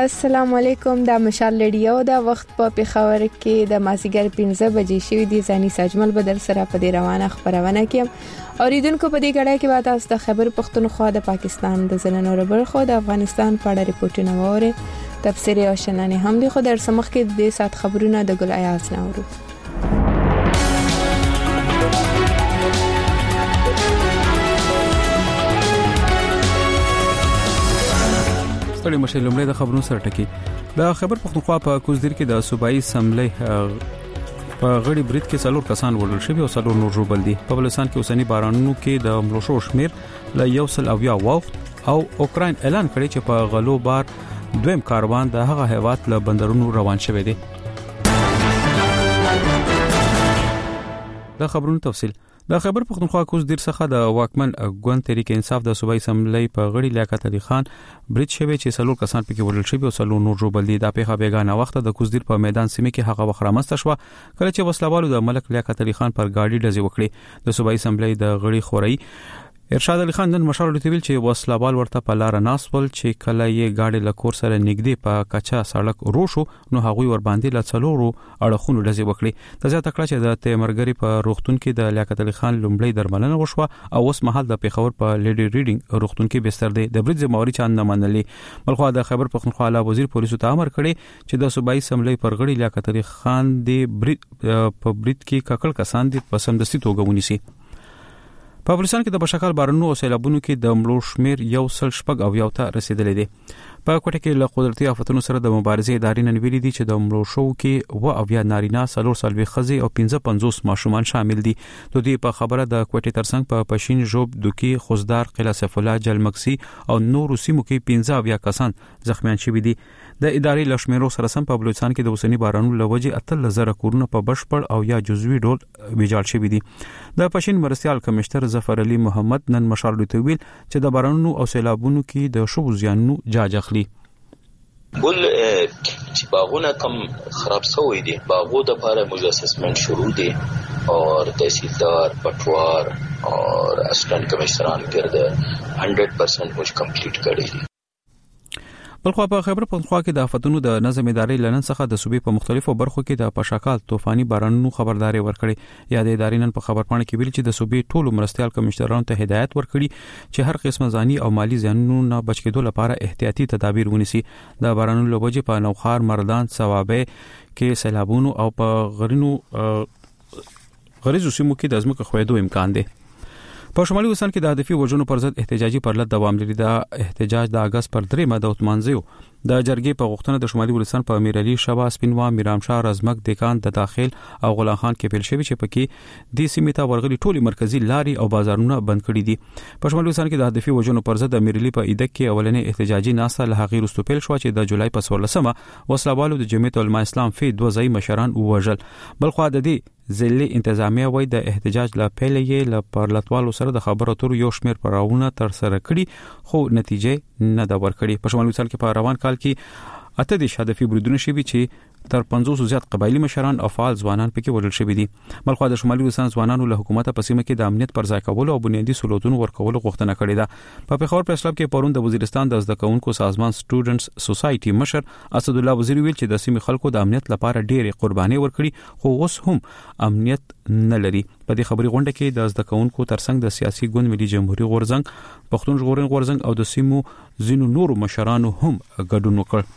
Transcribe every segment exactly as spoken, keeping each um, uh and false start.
السلام علیکم. د مشال لډیو د وخت په پیښور کې د مازیګر پنځه بجې شوې دي. ځاني ساجمل بدر سره په دې روانه خبرونه کې اوریدونکو په دې غړای کې به تاسو د خبر پښتونخوا د پاکستان د زنانو ربرخو د افغانستان په اړه ریپورتونه ووري. تفسیری او شننه هم دي. خو در سمخ کې د سات خبرونه د ګل ایاز نورو. ستړي مشه لومړی د خبرونو سره ټکی. د خبر پښتونخوا په کوزدیر کې د صوبایي سملې په غړي برید کې څلور کسان وژل شوي او څلور نور ژوبل دي. په بلوچستان کې اوسنی بارانونو کې د ملوشو شمیر ل یو سل او یا وخت او اوکراین اعلان کړی چې په غلو بار دویم کاروان د هغه هیواد له بندرونو روان شوی دی. د خبرونو تفصیل. د خبر پښتونخوا کوزدیر څخه د واکمن ګوند تحریک انصاف د صوبایي سملې په غړي لیاقت علي خان برید شوی چې څلور کسان پکې وژل شوي او څلور نور ژوبل دي. دا پیښه بیګانه وخت د کوزدیر په میدان سیمه کې هغه وخت رامنځته شوه کله چې وسلوالو د ملک لیاقت علي خان پر گاډي ډزې وکړې. د صوبایي سملې د غړي خوري ارشاد علي خان نن مشال لټویل چې وسلوال ورته په لار ناسول چې کله یې گاډي له کور سره نږدې په کچا سړک روشو نو هغوی ور باندې له څلورو اړخونو ډزې وکړي. د زیاته کړه چې د تیمرګری په روغتون کې د لیاقت علي خان لومړی درملنه وشوه او اوس مهال د پیښور په لیډي ریډینګ روغتون کې بستر دی. د برید ذمہواری چا نه منلې. بلخو د خبر پښتونخوا اعلی وزیر پولیسو ته امر کړی چې د صوبایي سملې پر غړي لیاقت علي خان دی برید په برید کې ککړ کسان دي په سمدستي توګه ونیسي. په افغانستان کې د بشکل بارانونو او سیلابونو کې د مړو شمیر یو سل شپږ او یو ته رسیدلی دی. په کوټه کې له قدرتي آفتونو سره د مبارزې ادارې نن ویلي دي چې د مړو شو کې و او یا نارینه څلور څلوي خزي او پنځه پنځوس ماشومان شامل دي. د دې په خبره د کوټه ترڅنګ په پښین جوب دوکي خوزدار قلعه سیف الله جلمکسي او نور سیمو کې پنځه او یا کسان زخمیان شوي دي. د ادارې لشمېرو سره سم په بلوچستان کې د اوسنی بارانونو لوجې اتل زره کورونه په بشپړ او یا جزوي ډول ویجاړ شوي دي. د پښین مرستيال کمشنر ظفر علي محمد نن مشال لټویل چې د بارانونو او سیلابونو کې د شوو زیانونو جاج اخلي. بل چې باغونه کم خراب شوی دي باغو د لپاره موږ اسسمنت شروع دي اور تحصیلدار پټوار اور اسسټنټ کمشنران ګرځي هندرد پرسنٹ موږ کمپلیټ کړی دي. بلخو په خبر پښتونخوا کې د آفتونو د نظم ادارې لنن څخه د صوبې په مختلفو برخو کې د پشاکال طوفاني بارانونو خبرداري ورکړي. یا د ادارې نن په خبرپاڼه کې ویل چې د صوبې ټولو مرستيال کمشنرانو ته هدایت ورکړي چې هر قسمه ځاني او مالی زیانونو نه بچ کېدو لپاره احتیاطي تدابیر ونیسي. د بارانونو لوجې په نوخار مردان ثوابه کې سیلابونو او په غرینو غریزو سیمو کې د ازمکه خویدو امکان دی. په شمالي وسان کې د هدفي وژنو پر ضد احتجاجي پرلط دوام لري. د احتجاج د اگست پر درې ماده اتمانځیو د جرګې په غوښتنه د شمالي ولستان په امیر علي شبا سپینوا میرامشاه رزمک دکان د داخل او غلام خان کې پیل شوی چې پکې د سیمې ته ورغلي ټولي مرکزی لاري او بازارونه بند کړي دي. په شمالي وسان کې د هدفي وژنو پر ضد امیر علي په ایدک کې اولنې احتجاجي ناسه له هغې وروسته پیل شو چې د جولای په څوارلسمه وسلوالو د جمعیت العلماء اسلام فی دوه ځای مشران وژل. بلخو د دې ځلې انتظامیه وای د احتجاج لا پیلې له پرلطوالو سره د خبرو اترو یو شمیر پراونه تر سره کړي خو نتیجه نه دا ورکړي. په شمالي وسان کې په روان کال کې اته د هدفي بریدونه شوي چې تر پنځوس زیات قبایلی مشران او فعال ځوانان پکې وژل شوي دي. بلخو د شمالي وسان ځوانانو له حکومت په سیمه کې د امنیت پر ځای کولو او بنیادی سہولتونو ورکولو غوښتنه کړې ده. په پیښور پریس کلب کې پرون د وزیرستان د زده کوونکو سازمان سټوډنټس سوسایټي مشر اسد الله وزیر ویل چې د سیمې خلکو د امنیت لپاره ډېرې قرباني ورکړي خو اوس هم امنیت نه لري. په دې خبري غونډه کې د زده کوونکو ترڅنګ د سیاسي ګوند ملي جمهوریت غورزنګ پښتون ژغورنې غورزنګ او د سیمو ځینو نورو مشرانو هم ګډون وکړ.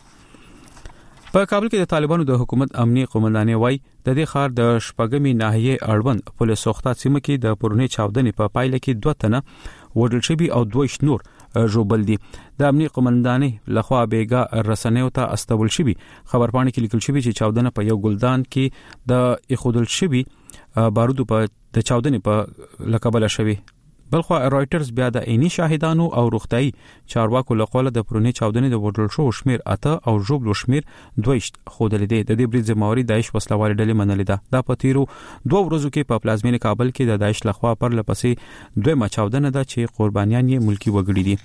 په کابل کې د طالبانو د حکومت امنیه قومندانۍ وای د دې ښار د شپږمې ناحیې اړوند پولیس سوخته سیمه کې د پرونی چاودنې په پایله کې دوه تنه وژل شوي او دوه نور ژوبل دي. د امنیه قومندانۍ لخوا بیګا رسنیو ته استول شوي خبرپاڼه کې لیکل شوی چې چاودنه په یو ګلدان کې د اخودل شوي بارودو په د چاودنې په لقبله شوی. بلخو رائټرز بیا د عیني شاهدانو او روغتي چارواکو له قوله د پرونی چاودنې د وډل شو شمیر اته او ژوبل شمیر دویشت خودل دي. د دې برید ذمہواری داعش وسلوال ډلې منلې ده. دا په تیرو دوه ورځو کې په پلازمینه کابل کې د داعش لخوا پر لپسې دوه ما چاودنه ده چې قربانیان یې ملکی وګړي دي.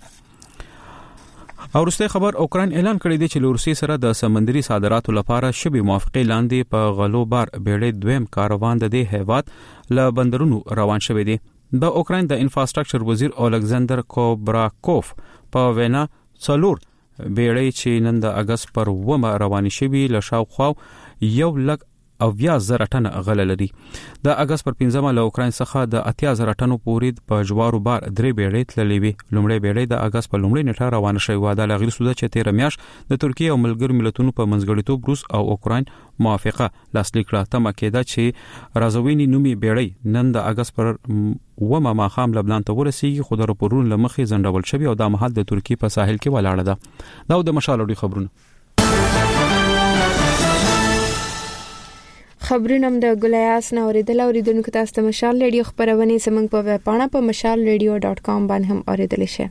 او وروسته خبر اوکراین اعلان کړی دی چې روسیې سره د سمندري صادراتو لپاره شبي موافقه لاندې په غلو بار بیړۍ دویم کاروان د دې هیواد له بندرونو روان شوی دی. د اوکراین د انفراستراکچر وزیر الکساندر کوبراکوف په وینا څلور بیړۍ چې نن د اگست پر ومه روانې شوې له شاوخوا یو لک او بیا زره ټن غله لري. د اگست پر پنځمه له اوکراین څخه د اتیا زره ټنو پورې په جوارو بار درې بیړۍ تللې وي. لومړی بیړۍ د اگست په لومړۍ نیټه روانه شوې و. د لغیر سوده چې تیر میاشت د ترکیه او ملګرو ملتونو په منځګړیتوب روس او اوکراین موافقه لاسلیک کړه. تمه کېده چې رازوینی نومي بیړۍ نن د اگست پر ومه ماښام لبنان ته ورسیږي، خو د راپورونو له مخې ځنډول شوی او د مهال د ترکیه په ساحل کې ولاړه ده. دا د مشال خبرونه خبرونه د ګلیاس نه اوریدل اوریدونکو تاسو ته مشال ریډیو خبرونه سمنګ په ویب پاڼه په مشال ریډیو ډاٹ کام باندې هم اوریدل شي.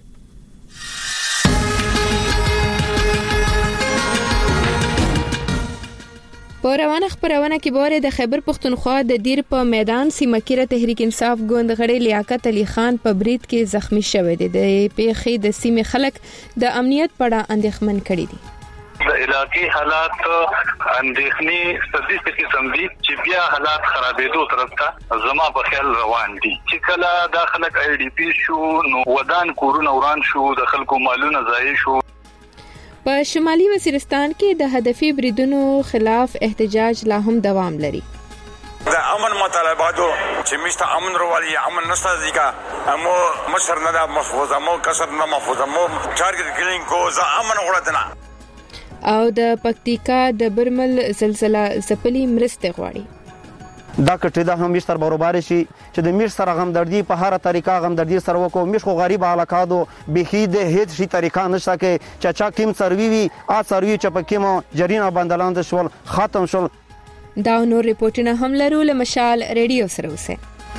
په روانه خبرونه کې باره د خیبر پختونخوا د دیر په میدان سیمه کې تحریک انصاف ګوند غړي لیاقت علي خان په برید کې زخمی شوی دی. د پیښې د سیمې خلک د امنیت په اړه اندېښمن کړي دي. د علاقې حالات اندېښنې ستاسو قسم دي چې بیا حالات خرابېدو طرف ته زما په خیال روان دي. چې کله د خلک آی ډي پی شو نو ودان کورونه وران شو، د خلکو مالونه ضایع شو. په شمالي وزیرستان کې د هدفي بریدونو خلاف احتجاج لا هم دوام لري. د امن مطالباتو چې مشته امن روالي امن نشته ځکه امو مشر نه د محفوظ امو کسر نه محفوظ امو ټارګټ کلینګ کو ز امن غوړتنه او د پکتیکا د برمل زلزلہ زپلی مرسته غواړي. دا کټه دا هم مشتر برابر شي چې د مش سره غم دردی په هر طریقه غم دردی سره وکړو. مش خو غریب علاقادو بخي د هیڅ شي طریقه نشته کې چې چا کیم سروي وي ا سروي چې پکې مو جرینا بندلاند شول ختم شول. دا نور ریپورتونه هم لرو له مشال ریډیو سره اوسه.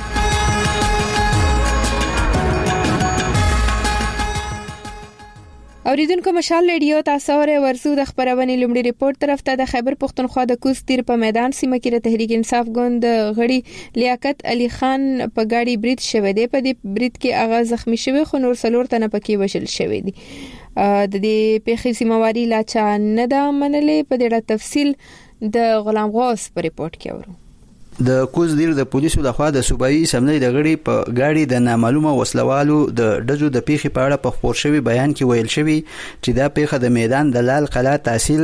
اوریدونکو مشال ریډیو تاسو ورې ورسو د خبرونه لومړی ریپورت طرف ته د خیبر پختونخوا د کوز تیر په میدان سیمه کې د تحریک انصاف ګوند غړي لیاقت علي خان په گاډي برید شوه دی. په دې برید کې هغه زخمی شوی خو نور څلور تنه پکې وشل شوی دي. د دې پیښې سیمواري لا چا نه دا منلې. په دې تفصیل د غلام غوث په ریپورت کې اورو. د کوز دیر د پولیسو لخوا د صوبایي اسمبلی د غړي په گاډي د نامعلومه وسلوالو د ډزو د پیښې په اړه په خبر شوی بیان کې ویل شوی چې دا پیښه د میدان د لال قلعه تحصیل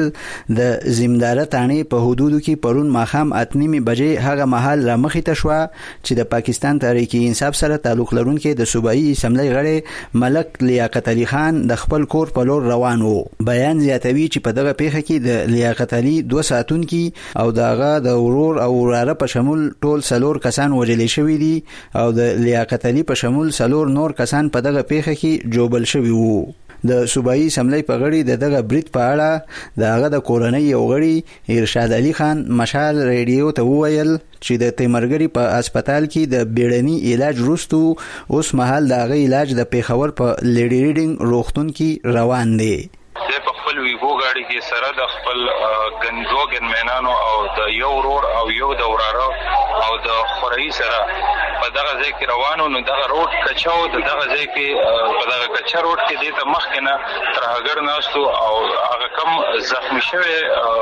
د زمینداره تانی په حدودو کې پرون ماښام اتنیمه بجې هغه محل را مخې ته شو چې د پاکستان تحریک انصاف سره تعلق لرونکي د صوبایي اسمبلی غړي ملک لیاقت علي خان د خپل کور په لور روان وو. بیان زیاتوي چې په دغه پیښه کې د لیاقت علي دوه ساعتونکي او دغه د ورور او وراره په شمول ټول سلور کسان وژل شوی دي او د لیاقت علي په شمول سلور نور کسان په دغه پیښه کې جوبل شوی وو. د صوبایي اسمبلی په غړي د دغه برید په اړه د هغه د کورنۍ یو غړي ارشاد علي خان مشال ریډیو ته وویل چې د تیمرګری په هسپتال کې د بیړني علاج وروسته اوس مهال د هغه علاج د پیښور په لیډي ریډینګ روغتون کې روان دی. په خپل ویګو غاړي کې سره د خپل ګنځو ګنمنانو او د یو رور او یو د وراره او د خوري سره په دغه ځای کې روانو. نو دغه روډ کچاو د دغه ځای کې په دغه کچا روډ کې د مخکنه تر هغه ناستو او هغه کم زخمی شوی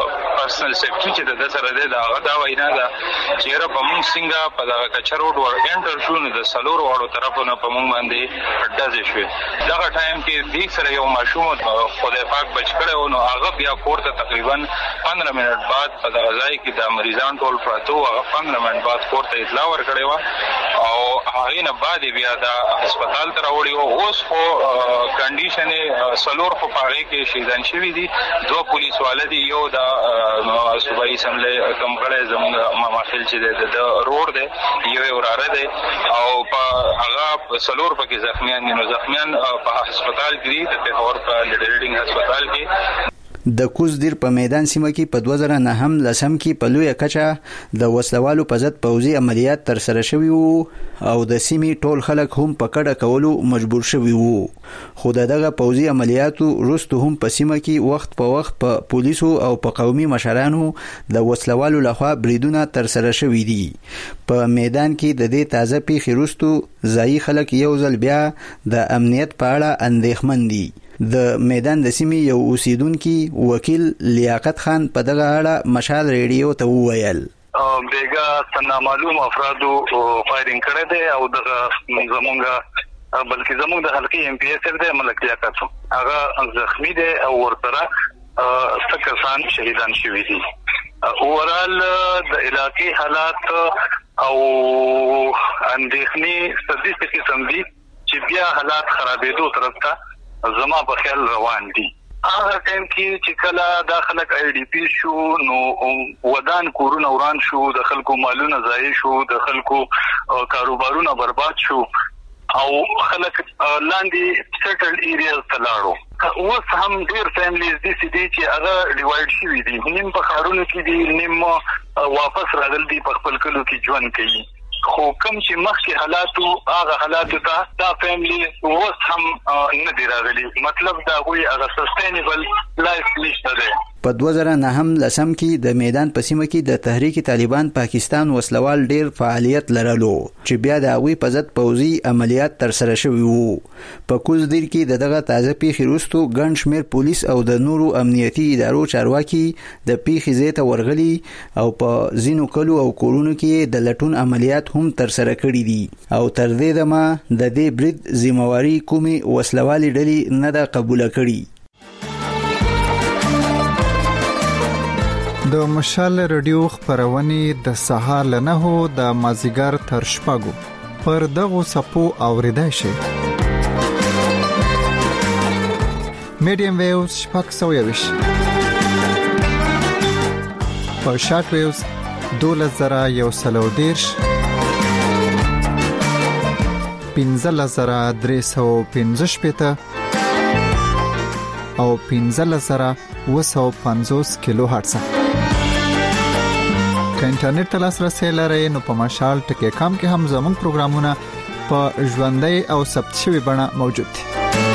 پرسنل سیفټي چې د سره د هغه دا وینا ده چې را په مونږ څنګه په دغه کچا روډ ور انټر شو نو د سلور واړو طرفونو په مونږ باندې ډزې شوې. دغه ټایم کې د سره یو ماشوم خدای پاک بچ کړو نو هغه بیا کوړه تقریبا پندرہ منټ بعد په دغه ځای کې د مریضان ټول پراته هغه پندرہ منټ بعد کوړه اطلاع ورکړې و او هغه نه بعد بیا د هسپتال ته راوړی او اوس خو کنډیشن سلور خو پاره کې شهیدان شوی دي. دوه پولیس والدي یو د صوبایي اسمبلی کمغړې زموږ ماماخیل چې د روډ دی یو وراره دی او په هغه سلور پکې زخمیان دي. نو زخمیان په هسپتال کې د پیښور په لیډریډینګ هسپتال کې. د کوز دیر په میدان سیمه کې په دوه زره نه هم لسم کې په لویه کچه د وسلوالو په ضد پوځي عملیات تر سره شوي وو او د سیمې ټول خلک هم په کډه کولو مجبور شوي وو. خو دغه پوځي عملیاتو وروسته هم په سیمه کې وخت په وخت په پولیسو او په قومي مشرانو د وسلوالو لخوا بریدونه تر سره شوي دي. په میدان کې د دې تازه پیښې وروسته ځایي خلک یو ځل بیا د امنیت په اړه اندېښمن دي. د میدان د سیمې یو اوسیدونکي وکیل لیاقت خان په دغه اړه مشال ریډیو ته وویل بیګا نامعلوم افرادو فایرینګ کړی دی او دغه زمونږ بلکې زموږ د حلقې ایم پی ایس د ملک لیاقت هغه زخمی دی او ورسره څه کسان شهیدان شوي دي. اورال د علاقې حالات او اندېښنې ستاسو قسم دي چې بیا حالات خرابېدو طرف ته زما په خیال روان دي. هغه ټیم کې چې کله د خلک آی ډی پی شو نو ودان کورونه وران شو، د خلکو مالونه ضایع شو، د خلکو کاروبارونه برباد شو او خلک لاندې سټل ایریاز ته لاړو. اوس هم ډېر فیملیز دي چې هغه ډیوایډ شوي دي، نیم په ښارونو کې دي، نیم واپس راغلي دي، په خپل کلو کې ژوند کوي. خو کوم چې مخکې حالاتو هغه حالاتو ته دا فیملی اوس هم نه دی راغلي، مطلب دا هغوی هغه سسټینیبل لایف نشته دی. په دوه زره نهم لسم کې د میدان په سیمه کې د تحریک طالبان پاکستان وسلوال ډیر فعالیت لرلو چې بیا د هغوی په ضد پوځي عملیات ترسره شوي وو. په کوزدیر کې د دغه تازه پیښې وروسته ګڼ شمېر پولیس او د نورو امنیتي ادارو چارواکي د پیښې ځای ته ورغلي او په ځینو کلو او کورونو کې د لټون عملیات هم ترسره کړي دي او تر دې دمه د دې برید ذمہواري کومې وسلوالې ډلې نه ده قبوله کړي. د مشال رادیو خبرونه د سهار له نهو د مازیګر تر شپږو پر دغو صفو اوریدای شي. میډیم ویوز شپږ سوه یویش، په شارټ ویوز دولس زره یو سل او دېرش، پنځلس زره درې سوه پنځه شپېته او پنځلس زره اوه سوه پنځوس کیلو هرتز. که انټرنیټ ته لاسرسی لرئ نو په مشال ټکی کام کې هم زموږ پروګرامونه په ژوندۍ او ثبت شوي بڼه موجود دي.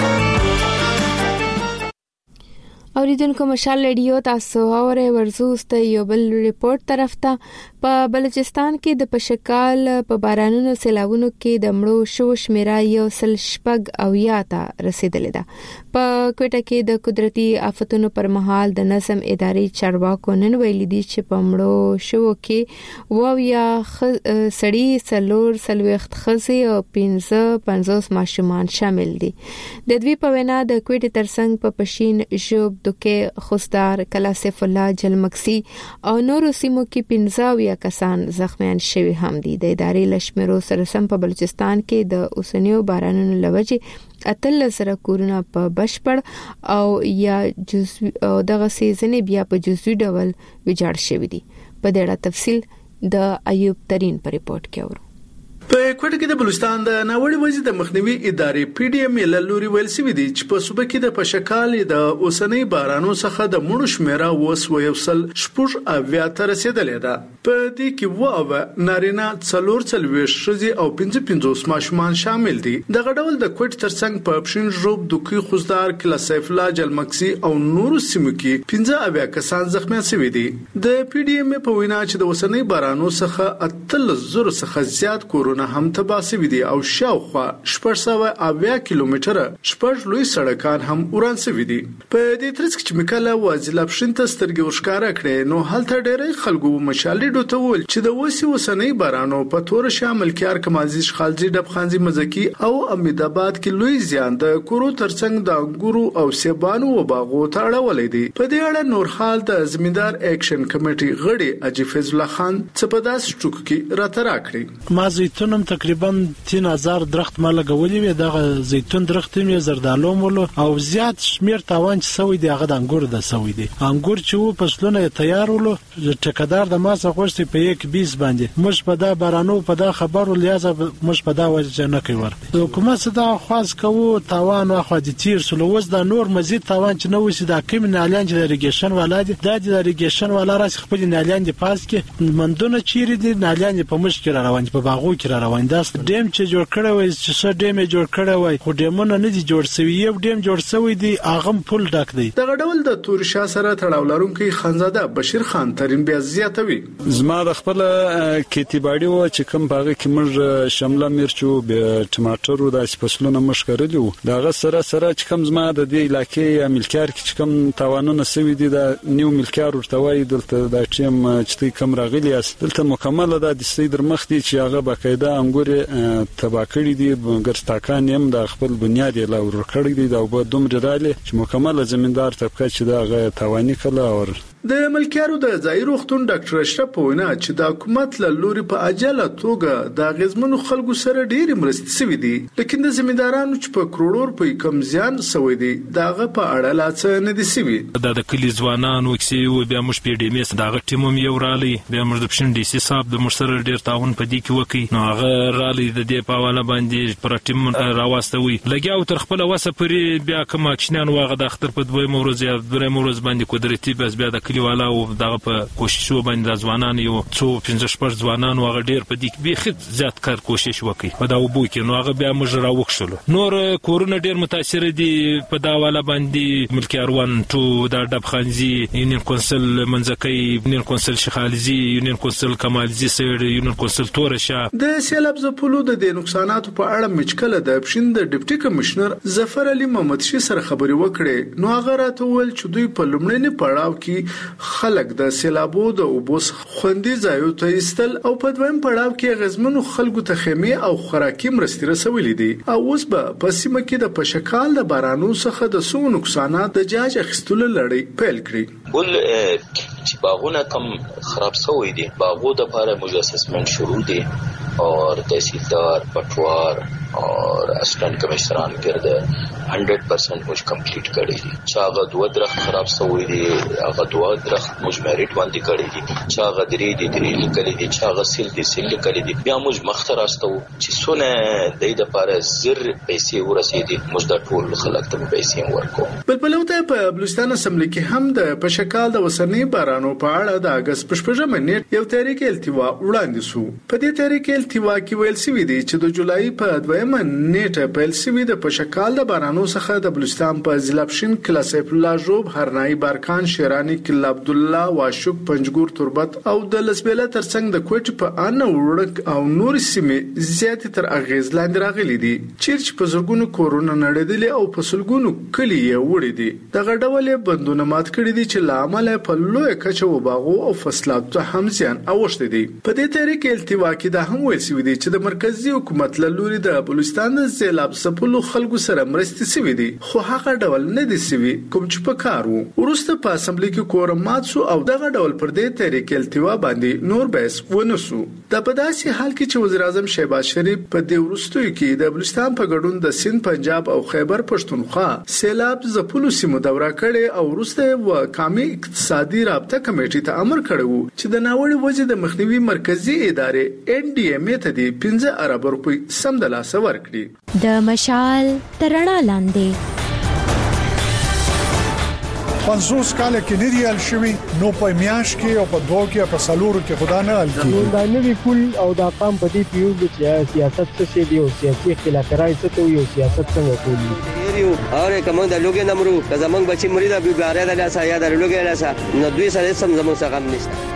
اوریدونکو مشال رادیو تاسو اورئ. ورزوست یو بل ریپورت طرف ته په بلوچستان کې د پشکال په بارانونو سیلاوونو کې د مړو شو شمیره یو سل شپږ او یا ته رسیدلې ده. په کوټه کې د قدرتي آفتونو پر مهال د نظم ادارې چارواکو نن ویلي دي چې په مړو شو کې وو یا سړی څلور څلوېښت ښځې او پنځه پنځوس ماشومان شامل دي. د دوی په وینا د کوټې ترڅنګ په پشین ژوب دوکې خوستار کلا سیف الله جلمکسي او نورو سیمو کې پنځه یا کسان زخمیان شوي هم دي. د ادارې لشمرو سره سم په بلوچستان کې د اوسنیو بارانونو لوجې اتلس زره کورونه په بشپړ او یا جزوي او دغه سیزنې بیا په جزوي ډول ویجاړ شوي دي. په دې اړه تفصیل د ایوب ترين په ریپورت کې اورو. په کوټه کې د بلوچستان د ناوړي وضعیت د مخنیوي ادارې پی ډی ایم ال لوري ویل سوي دي چې په صوبه کې د پشکال د اوسنۍ بارانو څخه د مړو شمیره وس ویوسل شپږ اویا تر رسیدلې ده. په دې کې وو نارینه څلور څلوېښت ښځې او پنځه پنځوس ماشومان شامل دي. دغه ډول د کوټ ترڅنګ په پښین ژوب دوکي خوزدار کلا سیف الله جلمکسي او نورو سیمو کې پنځه اویا کسان زخمیان شوي دي. د پی ډی ایم په وینا چې د اوسنۍ بارانو څخه اتلس زره څخه زیات کورونه هم تباسي دي او شاوخوا شپږ سوه اویا کیلومتره شپږ لوی سړکان هم وران شوي دي. په دې ترڅ کې چې مکله وازله پښین ته سترګې ورښکاره کړې نو هلته ډېری خلکو مشالې ډوته ول چې د وسی وسنۍ بارانو په تور شامل کار کمازي شخالزي ډبخانزي مزکی او امیدآباد کې لوی زیان د کورو ترڅنګ د انګورو او سیبانو و باغو ته اړولې دي. په دې اړه نور حال د زمیندار اکشن کمیټي غړي اجي فیض الله خان څپداس ټوک کې راترا کړی. ما زیتونم تقریبا تین هزار درخت ما لګولې وي. دغه زیتون درخت می زردالو مولو او زیات شمیر تاوان چې سوي دی هغه د انګور د سوي دی. انګور چې و فصلونه تیار ولو ټکدار د ماسه خوشتي په یک بیس باندې مش په دا بارانو په دا خبرو لیازه مش په دا وجه نه کوي ور حکومت صدا خاص کوو تاوان واخو د تیر سلو وز دا نور مزید تاوان چې نو وسی دا کم نالان چې د ریګیشن ولادي د د ریګیشن ولا راس خپل نالان دی پاس کې مندونه چیرې دي نالان په مشکل روان په باغو کې روان داس ډیم چې جوړ کړی وای چې څه ډیم جوړ کړی وای خو ډیمونه نه دي جوړ شوی. یو ډیم جوړ شوی دی اغم پول ډک دی. دغه ډول د تور شاه سره تړاو لرونکي خانزاده بشیر خان ترين بیا زیاتوي. زما د خپل کتیباړي و چې کوم باغ کې موږ شمله مرچ او ټماټر او داسې فصلونه مش کړل وو دا سره سره چې کوم زما د دې علاقې یا ملکیار کې چې کوم توانونه سوي دي دا نیو ملکیار ورتوي دلته د ټیم چې کوم راغلي است دلته مکمل ده د سید مخ دي چې هغه باقاعده انګور تبا کړی دي ګرستاکان هم د خپل بنیاد لا ور کړی دي دا وب دومره رااله چې مکمل زمیندار طبقه چې دا غو توانی کله او د ملکیارو د ځای روغتون ډاکټر اشرف وینا چې د حکومت له لوري په عاجله توګه د غزمنو خلکو سره ډېری مرستې سوي دي لکه د زمیندارانو چې په کروڑو روپۍ کم زیان سوي دي داغه په اړه لا څه نه دي سوي د د کلی ځوانانو چې بیا موږ په ډی ام اس داغه ټیموم یو رالي بیا موږ د پښین ډي سي صاحب د مشر ډیر تعاون په دې کې وکي نو هغه رالي د دې په حواله باندې پر ټیم راوستوي لګیاو تر خپل وسه پرې بیا کوم اکشنان واغه د اختر په دوی مورز یا درې مورز باندې قدرتي بس بیا د کلیوالا او دغه په کوششو باندې ځوانان یو څو پنځه شپږ ځوانان واغه ډیر په دې کې به زیات کار کوشش وکړي په دا وبو کې نو هغه بیا موږ راوښلو نور کورونه ډیر متاثر دي په دا والا باندې ملکیار وان تو د ډبخانزي یونین کونسل منځکۍ یونین کونسل شخالزي یونین کونسل کمالزي سیر یونین کونسل تورشا د سیلاب زپلو د نقصاناتو په اړه مچکله د پښین د ډیپټي کمشنر ظفر علي محمد شي سره خبري وکړي نو هغه راته ول چې دوی په لومړني پړاو کې خلک د سیلابو د اوبوس خوندي ځایو ته ایستل او په دویم پړاو کې غزمنو خلکو ته خیمه او خوراکي مرستې رسولې دي او اوس به په سیمه کې د پشکال د بارانو څخه د سو نقصانات د جاج اخیستلو لړۍ پیل کړي ول چې باغونه کم خراب شوی دي باغو د لپاره مجسسمنت شروع دي اور تحصیلدار پټوار اور اسسٹنٹ کمشنران ګرد one hundred percent مش کمپلیټ کړی دي چاغه دوه درخت خراب شوی دي هغه دوه درخت مش میریټ باندې کړی دي چاغه درې دي درې لیکلي دي چاغه سیل دي سیل لیکلي دي بیا مش مختراستو چې سونه د دې لپاره زر پیسې ورسېدي مش د ټول خلک ته پیسې ورکو بلبلوته په بلوچستان اسمبلی کې هم د پشکال د وسنی بارانو په اړه د اگست پښپژم نیټ یو تحریک التوا وړاندې شو په دې تحریک التوا کې ویل شوی دی چې د جولای په دویمه نیټه پیل شوی د پشکال د بارانو څخه د بلوچستان په ضلع پښین کلا سیف الله جوب هرنای بارکان شیرانی کلا عبد الله واشوک پنجګور تربت او د لسبیله ترڅنګ د کوټ په ان وړک او نور سیمې زیات تر اغیز لاندې راغلي دي چیرچ په زرګونو کورونا نړیدلې او په سلګونو کلی یې وړي دي د غډولې بندونه مات کړي دي چې لامل په لوی کچو باغو او فصلات ته هم زیان اوښتي دي په دې تحریک التوا کې دا هم ویل شوی دی چې د مرکزی حکومت له لوري د بلوچستان د سیلاب څپلو خلکو سره مرستې سوي دي خو هغه ډول نه دي سوي کوم چې په کار وو ورسته په اسمبلی کې کورم مات شو او دغه ډول پر دې تحریک التوا باندې نور بحث ونسو د په داسې حال کې چې وزیر اعظم شهباز شریف په دې ورستوي کې د بلوچستان په ګډون د سند پنجاب او خیبر پښتونخوا سیلاب ځپلو سیمو دورہ کړي او ورسته و قومي اقتصادي رابطه کمیټې ته امر کړی وو چې د ناوړي وجې د مخنیوي مرکزی ادارې ان ډي ام ته د پنځه ارب روپۍ سم د لاس ورکړي د مشال ترڼا لاندې پنځوس کال کې نه دی ال شوی نو په میاش کې او په دوه کې په سالورو کې خدا نه ال کې دا نه وی کول او دا قام په دې پیو چې سیاست څه شي دی او سیاسي خلافکارای څه ته یو سیاست څنګه کوي یو اور کوم د لوګي نمرو که زمنګ بچی مریدا به باره د لاسه یا د لوګي لاسه نو دوی سره سم زمنګ څخه هم نشته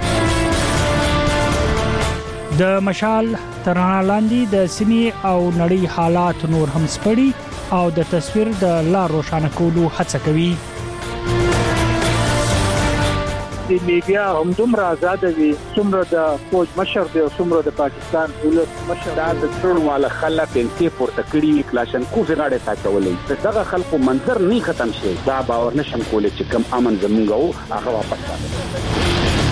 د مشال ترڼا لاندې د سیمې او نړۍ حالات نور هم سپړي او د تصویر د لار روښانه کولو هڅه کوي د میډیا هم دومره آزاد وي څومره د فوج مشر دی او څومره د پاکستان دولت مشر د ټول والا خلک انتي پورته کړی کلاشن کوفي غاړه ساتولې دغه خلکو منظر نه ختم شي دا باور نشم کولای چې کم امن زمونږ هغه واپس راځي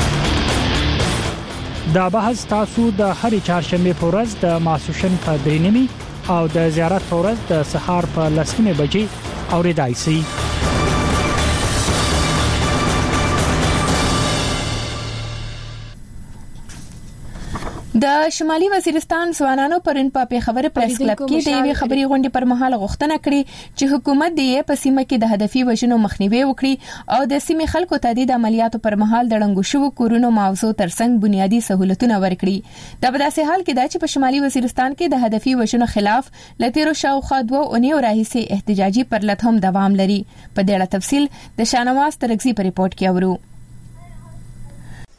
دا بحث تاسو د هرې چهارشنبه په ورځ د ماسوشن په درینمی او د زیارت په ورځ د سهار په لسمه بجې اوریدای شئ د شمالي وزیرستان ځوانانو پرن په پیښور پریس کلب کې د یوې خبري غونډې پر مهال غوښتنه کړې چې حکومت د په سیمه کې د هدفي وژنو مخنیوي وکړي او د سیمې خلکو ته د عملیاتو پر مهال د ړنګو شوو کورونو معاوضو ترڅنګ بنیادی سہولتونه ورکړي د بداسه حال کې دا چې په شمالي وزیرستان کې د هدفي وژنو خلاف لتیرو شاوخوا دوه اونیو راهیسې احتجاجي پرلط هم دوام لري په دې اړه تفصیل د شانواز ترغزي په ریپورت کې اورو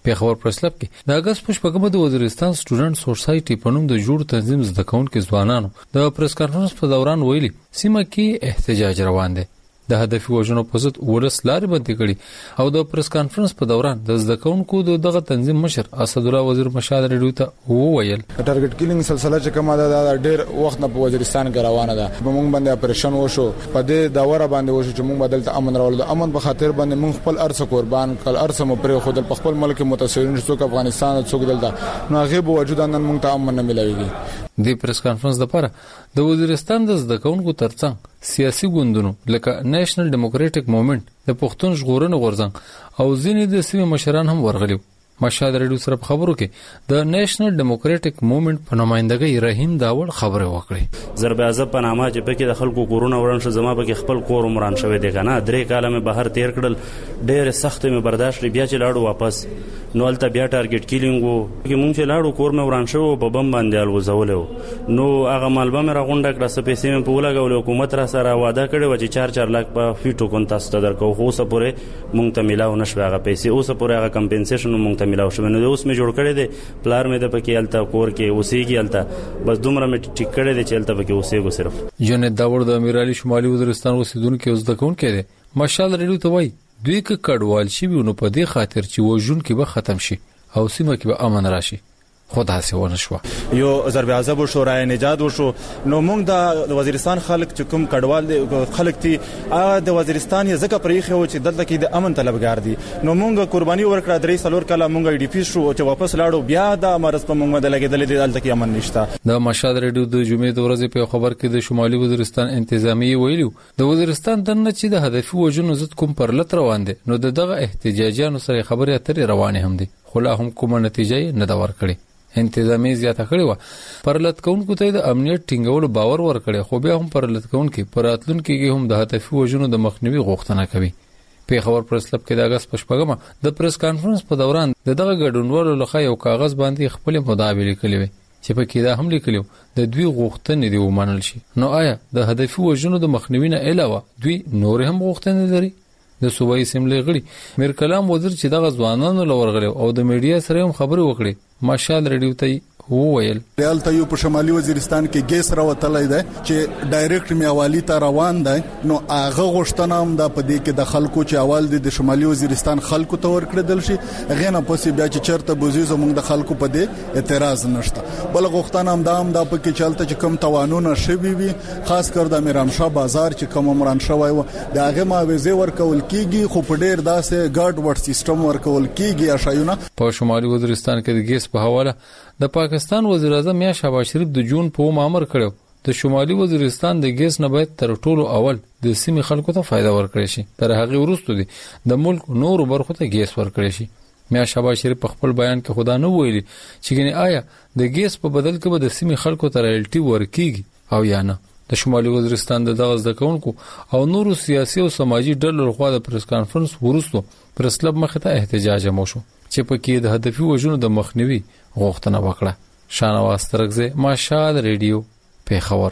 په خبر پرسلب کې د اگست په شپږمه د وزیرستان سټوډنټ سوسایټي په نوم د جوړ تنظیم زده کوونکو ځوانانو د پریس کانفرنس په دوران ویلي سیمه کې احتجاج روان دی. د هدفي وژنو په ضد ولس لارې بندي کړي او د پریس کانفرنس په دوران د زده کوونکو دغه تنظیم مشر اسد الله وزیر مشال ریډیو ته وویل ټارګټ کیلینګ سلسله چې کومه ده ډېر وخت نه په وزیرستان کې روانه ده. موږ باندې اپریشن وشو په دې داوره باندې وشو چې موږ بدل ته امن راول د امن په خاطر باندې موږ خپل ارث قربان کړ ارث مو پر خود په خپل ملک متاثرین څوک افغانستان څوک دلته نو هغه به وجود نن موږ ته امن نه ملويږي. د پریس کانفرنس لپاره د وزیرستان د زده کوونکو ترڅنګ سیاسي ګوندونو لکه نېشنل ډیموکراټک موومېنټ د پښتون ژغورنې غورځنګ او ځینې د سیمې مشران هم ورغلي. مشهد ریډیو سره خبرو کې د نېشنل ډیموکراټک موومېنټ په نمائندګۍ رحیم داوړ خبره وکړه. ضرب اعظم په نامه چې پکې د خلکو کورونه وران شو زما پکې خپل کور عمران شوی دی کنه درې کاله مې بهر تیر کړل ډېر سخت مې برداشت لري بیا چې لاړو واپس نو الته بیا ټارګټ کیلینګ وو چې مونږ چې لاړو کور مې وران شو په بم باندې الوزولې نو هغه مالبه مې راغونډه کړه سپې سیمه په ولګول حکومت را سره وعده کړی و چې چار چار لک په فیټو کون تاسو ته درکو خو اوسه پورې مونږ ته ملاو نشو هغه پیسې اوسه پورې هغه کمپنسیشن مونږ ته ملاو شو نو اوس مې جوړ کړی دی پلار مې د پکې الته کور کې اوسېږي الته بس دومره مې ټیک کړی دی چې الته پکې اوسېږو صرف. جنید داوړ د امیر علي شمالي وزیرستان اوسیدونکو زده کوونکو دی مشال ریډیو ته وایي دوی کې کډوال شي نو په دې خاطر چې وژون کې به ختم شي او سیمه کې به امن راشي خدا سي ونه شو یو ضرب اعظم شو رای نجات وشو نو موږ د وزیرستان خلک چې کوم کډوال خلک دي د وزیرستان یې ځکه پرېخي او چې دلته کې د امن طلبګار دي نو موږ قرباني ورکړه درې سلور کله موږ ای ډی پی شو چې واپس لاړو بیا د مرز په موږ د لګیدل دي دلته کې امن نشته. د مشهد ریډیو د جمعې د ورځې په خبر کې د شمالي وزیرستان انتظامی ویلو د وزیرستان دنه چې د هدفي وژنو ضد کوم پرلط روان دي نو دغه احتجاجیانو سره خبرې اترې روانه هم دي خو لا هم کومه نتیجه نه دا ورکړي. انتظامی زیاته کړی و پرلط کونکو ته د امنیت ټینګولو باور ورکړي خو بیا هم پرلط کونکو پراتلون کې هم د هدفي وژنو د مخنیوي غوښتنه کوي. په خبر پرسلب کې د اگست پښپګما د پریس کانفرنس په دوران دغه ګډونوالو لخوا یو کاغذ باندې خپل مداوی لیکلی وي چې په کې دا هم لیکلو د دوی غوښتنې دی ومنل شي. نو آیا د هدفي وژنو د مخنیوي نه علاوه دوی نور هم غوښتنې لري؟ د صوبایي اسمبلی غړي میر کلام وزیر چې دغه ځوانانو لورغلو او د میډیا سره هم خبرې وکړي مشال ریډیو ته وویل ریال ته یو په شمالي وزیرستان کې ګیس راوتلای دی چې ډایرکټ میوالي ته روان دی نو هغه غوښتنه هم د پدې کې د خلکو چې اول د شمالي وزیرستان خلکو ته ورکړل شي غنه پسې بیا چې چرته بوزي زموږ د خلکو په دې اعتراض نشته بل غوښتنه هم دا هم د پکې چلته چې کم توانونه شوي وي خاص کر د میرامشاه بازار چې کوم عمران شوی و د هغه معاوضه ورکول کیږي خو په ډیر داسې ګارد ورډ سیستم ورکول کیږي اشایونه. په شمالي وزیرستان کې د ګیس په حواله د پاکستان وزیر اعظم یا شهباز شریف د جون په مامور کړو د شمالي وزیرستان د ګیس نه باید تر ټولو اول د سیمې خلکو ته فائدہ ورکړي شي تر هغه وروسته دي د ملک نور برخو ته ګیس ورکړي شي. میا شهباز شریف په خپل بیان کې خدا نه ویلي چې ګنې آیا د ګیس په بدل کې به د سیمې خلکو ته رایلټي ورکیږي او یا نه. د شمالي وزیرستان د دغه زده کوونکو او نورو سیاسي او سماجی ډلو لخوا د پریس کانفرنس وروسته پرسلب مخ ته احتجاج مو شو چې پکې د هدفي وژنو د مخنیوي غوښتنه وکړه. شانواز ترغزه مشال ریډیو په خبر.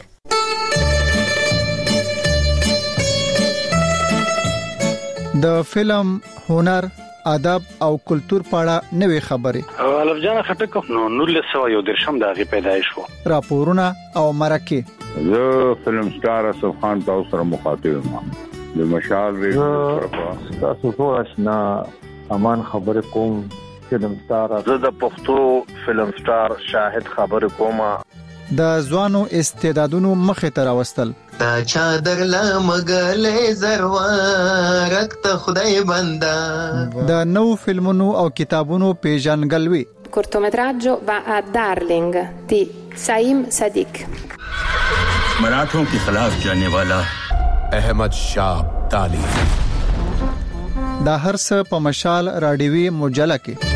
د فلم هنر ادب او کلچر پاړه نوې خبره الف جان خټک نو نور له سو یو درشم دغه پیدایش وو راپورونه او مرکه زه فلم سٹار اسف خان تاسو سره مخاطب یم د مشال ریډیو تاسو ټول آشنا امان خبر کوم فلم سٹار زه د پښتو فلم سٹار شاهد خبر کوم د ځوانو استعدادونو مخه تر واستل تا چادر لا مګلې زروارت ته خدای بندا د نو فلمونو او کتابونو پیژنګلوي cortometraggio va a Darling di Saim Sadiq मराठों के खिलाफ जाने वाला अहमद शाह ताली دا هر څه په مشال راډیوي مجله کې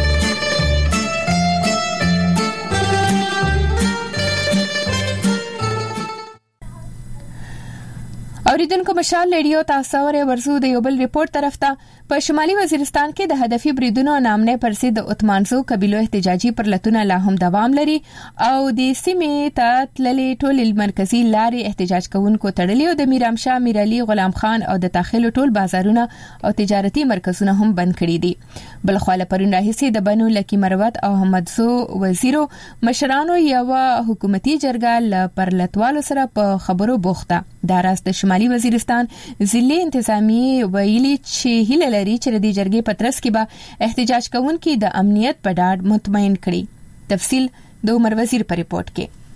اوریدونکو مشال ریډیو تاسو ورې ورسو د یو بل ریپورت طرف ته په شمالي وزیرستان کې د هدفي بریدونو نامنه پر سي د عثمانزو قبيلو احتجاجي پرلتونه لا هم دوام لري او د سیمې ته تللې ټول مرکزی لارې احتجاج کوونکو تړلې او د میرام شاه میرعلي غلام خان او د داخلو ټول بازارونه او تجارتي مرکزونه هم بند کړي دي. بل خو له پرون راهیسې د بنو لکی مروت او احمدزو وزیرو مشرانو یو حکومتي جرګه ل پرلتوالو سره په خبرو بوخته. د راست شمالي وزیرستان ضلعي انتظامی ویلي چې هیله لري چې د جرګې په ترڅ کې به احتجاج کوونکي د امنیت په ډاډ مطمئن کړي. تفصیل د عمر وزیر په ریپورت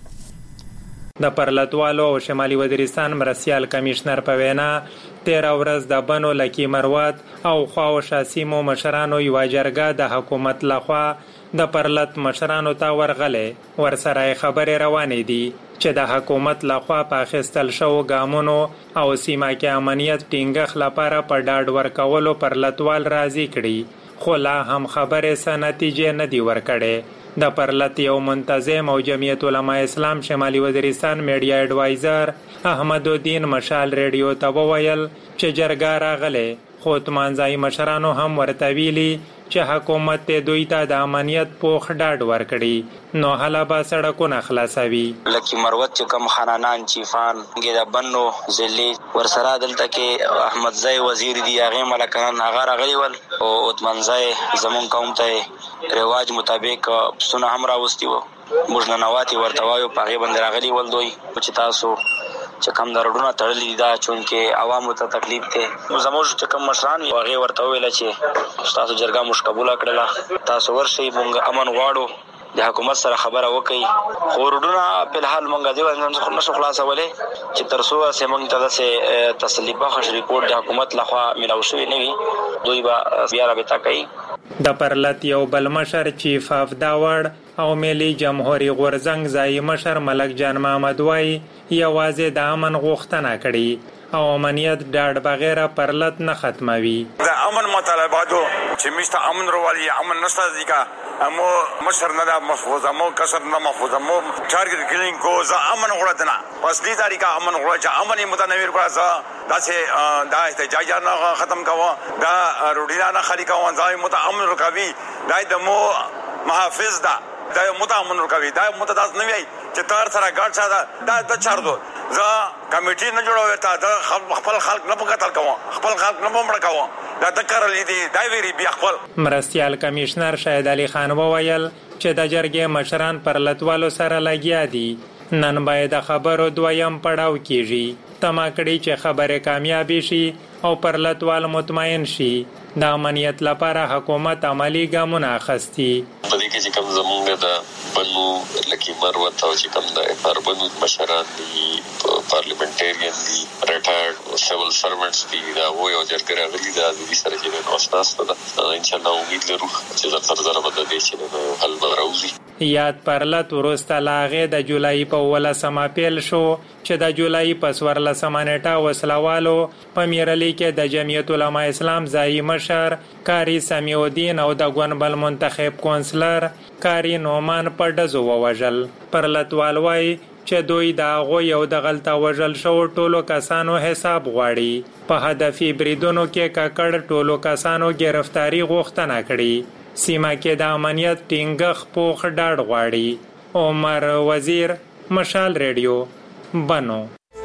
کې. د پرلتوالو او شمالي وزیرستان مرسیال کمشنر په وینا تیر ورځ د بنو لکی مروت او خواو شاسیمو مشرانو یو جرګه د حکومت لخوا د پرلت مشرانو ته ورغله ورسره خبرې روانې دي چې د حکومت لخوا په اخیستل شو ګامونو او سیمه کې امنیت ټینګښ لپاره په ډاډ ورکولو پرلتوال راضي کړي خو لا هم خبرې څه نتیجې نه دي ورکړې. د پرلت یو منتظم او جمعیت علماء اسلام شمالي وزیرستان میډیا ایڈوایزر احمد الدین مشال ریډیو ته وویل چې جرګه راغله خو تمانځای مشرانو هم ورته ویلي چې حکومت ته دوی ته د امنیت پوخ ډاډ ورکړي نو حالا به سړکونه خلاصوي. لکه مروت چې کوم خانانان چیفان ګدا بنو ضلع ورسره دلته کې احمد زای وزیر دی هغه ملکان هغه راغلی ول او اتمنځای زمون قوم ته رواج مطابق سونه هم راوستي وو موږ نه نواتی ورته وایو پاغه بند راغلی ول دوی چې تاسو چې کوم درډونه تړلې دا چونکه عوامو ته تکلیف ته زموږ چې کوم مشران هغه ورته ویل چې تاسو جرګه مش قبول کړله تاسو ورشي مونږ امن غواړو د حکومت سره خبره وکړي خو ورډونه په الحال مونږ دی ونه نشو خلاصولې چې ترسو سه مونږ ته د تسلی بخښ ریپورت د حکومت لخوا ملو شوی نه وي دوی به بیا رابطه کوي. د پرلت یو بل مشر چیف اف داوړ او ملي جمهوریت غورزنګ ځای مشر ملک جان محمد وای یوازې د امن غوښتنه کړي او امنیت ډاډ بغیر پرلت نه ختموي. د امن مطالباتو چې مشته امن روالي امن نشته ځکه امو مشر نه د محفوظ امو کسر نه محفوظ امو ټارګټ کلینګ کو ز امن غوړتنا پس دې طریقه امن غوړ چې امن متنویر کړه ز داسې دا احتجاج نه ختم کاوه دا روډینا نه خالي کاوه ځای متامن رکوي دا د مو محافظ دا دا متامن رکوي دا متداس نه وي چې تار سره ګاډ ساده دا د چار دو ز کمیټي نه جوړوي تا د خپل خلک نه پکتل کوه خپل خلک نه مړ کوه دا تکرر لیدي دا ویری بیا خپل. مرستيال کمشنر شاهد علي خان وویل چې د جرګې مشران پرلتوالو سره لګیا دي نن باید خبرو دویم پړاو کیږي تما کړي چې خبره کامیاب شي او پرلتوال مطمئن شي د امنیت لپاره حکومت عملی ګامونه اخستي. په دې کې چې کوم زمونږ د بنو لکی مروت او چې کوم د پربنو مشران دي پارلیمنټریان دي ریټایرډ سیول سروانټس دي دا وو یو جرګه راغلي دا د دې سره چې نو استاد ده ان شاء الله امید لرو چې زر تر زر بده دي چې حل به راوځي. یاد پرلت ورسته لاغه د جولای په ولسمه پیل شو چې د جولای په ورلسمه نیټه وسلوالو په میرلی کې د جمعیت علماء اسلام ځای مشر کاری سمیع الدین او د ګونبل منتخب کونسلر کاری نومان په ډزو ووجل. پرلتوال وای چې دوی دا غو یو د غلطه وجل شو ټولو کسانو حساب غواړي په هدفي بریدونو کې ککړ ټولو کسانو گرفتاری غوښتنه کړي سیمه کې د امنیت ټینګښ پوخ ډاډ غواړي. عمر وزیر مشال ریډیو بنو.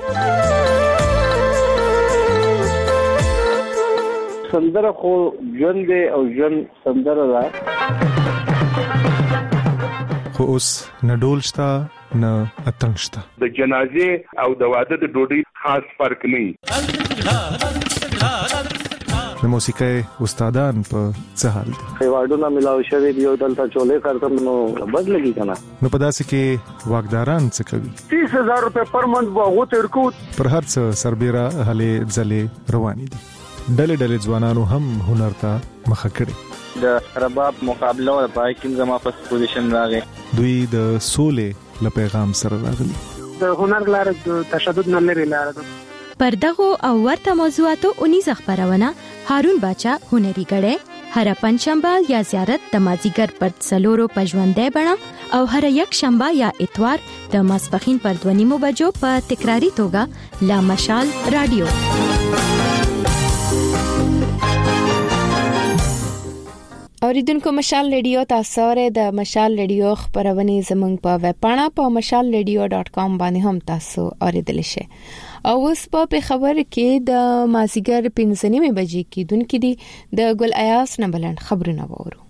سندره خو ژوند او ژوند سندره ده خو اوس نه ډول شته نه اتنګ شته د جنازې او د واده د ډوډۍ خاص فرق نه د موسیقي استادان په څه حال دي ایوارډونه ملاو شوی دی او دلته چولې کارتم نو بدلږي کنه نو په داسې کې واګداران څه کوي تیس هزار روپے پر منث وغو ترکو پر هر څه سربېره هلې ځلې رواني دي ډلې ډلې ځوانانو هم هنر ته مخه کړي د رباب مقابله او پای کې زما په پوزیشن راغی دوی د سولې له پیغام سره راغلي د هنر لار د تشدد نه لري لار ده. پر دغه او ورته موضوعاتو اونیزه خبرونه هارون باچا هنري غړې هر پنځشنبه یا زیارت د مازیګر پر څلورو پښوندې بڼه او هر یک شنبه یا اتوار د ماسپخین پر دوه نیمو بجو په تکراری توګه لا مشال رادیو. اوریدونکو مشال ریډیو تاسو ره د مشال ریډیو خبرونه زموږ په ویب پاڼه په مشال ریډیو ډاٹ کام باندې هم تاسو اوریدلی شئ. او اوس په خبر کې د مازیګر پنځه نیمه بجې کې دونکو دي د ګل ایاس نبلند خبرونه وورو.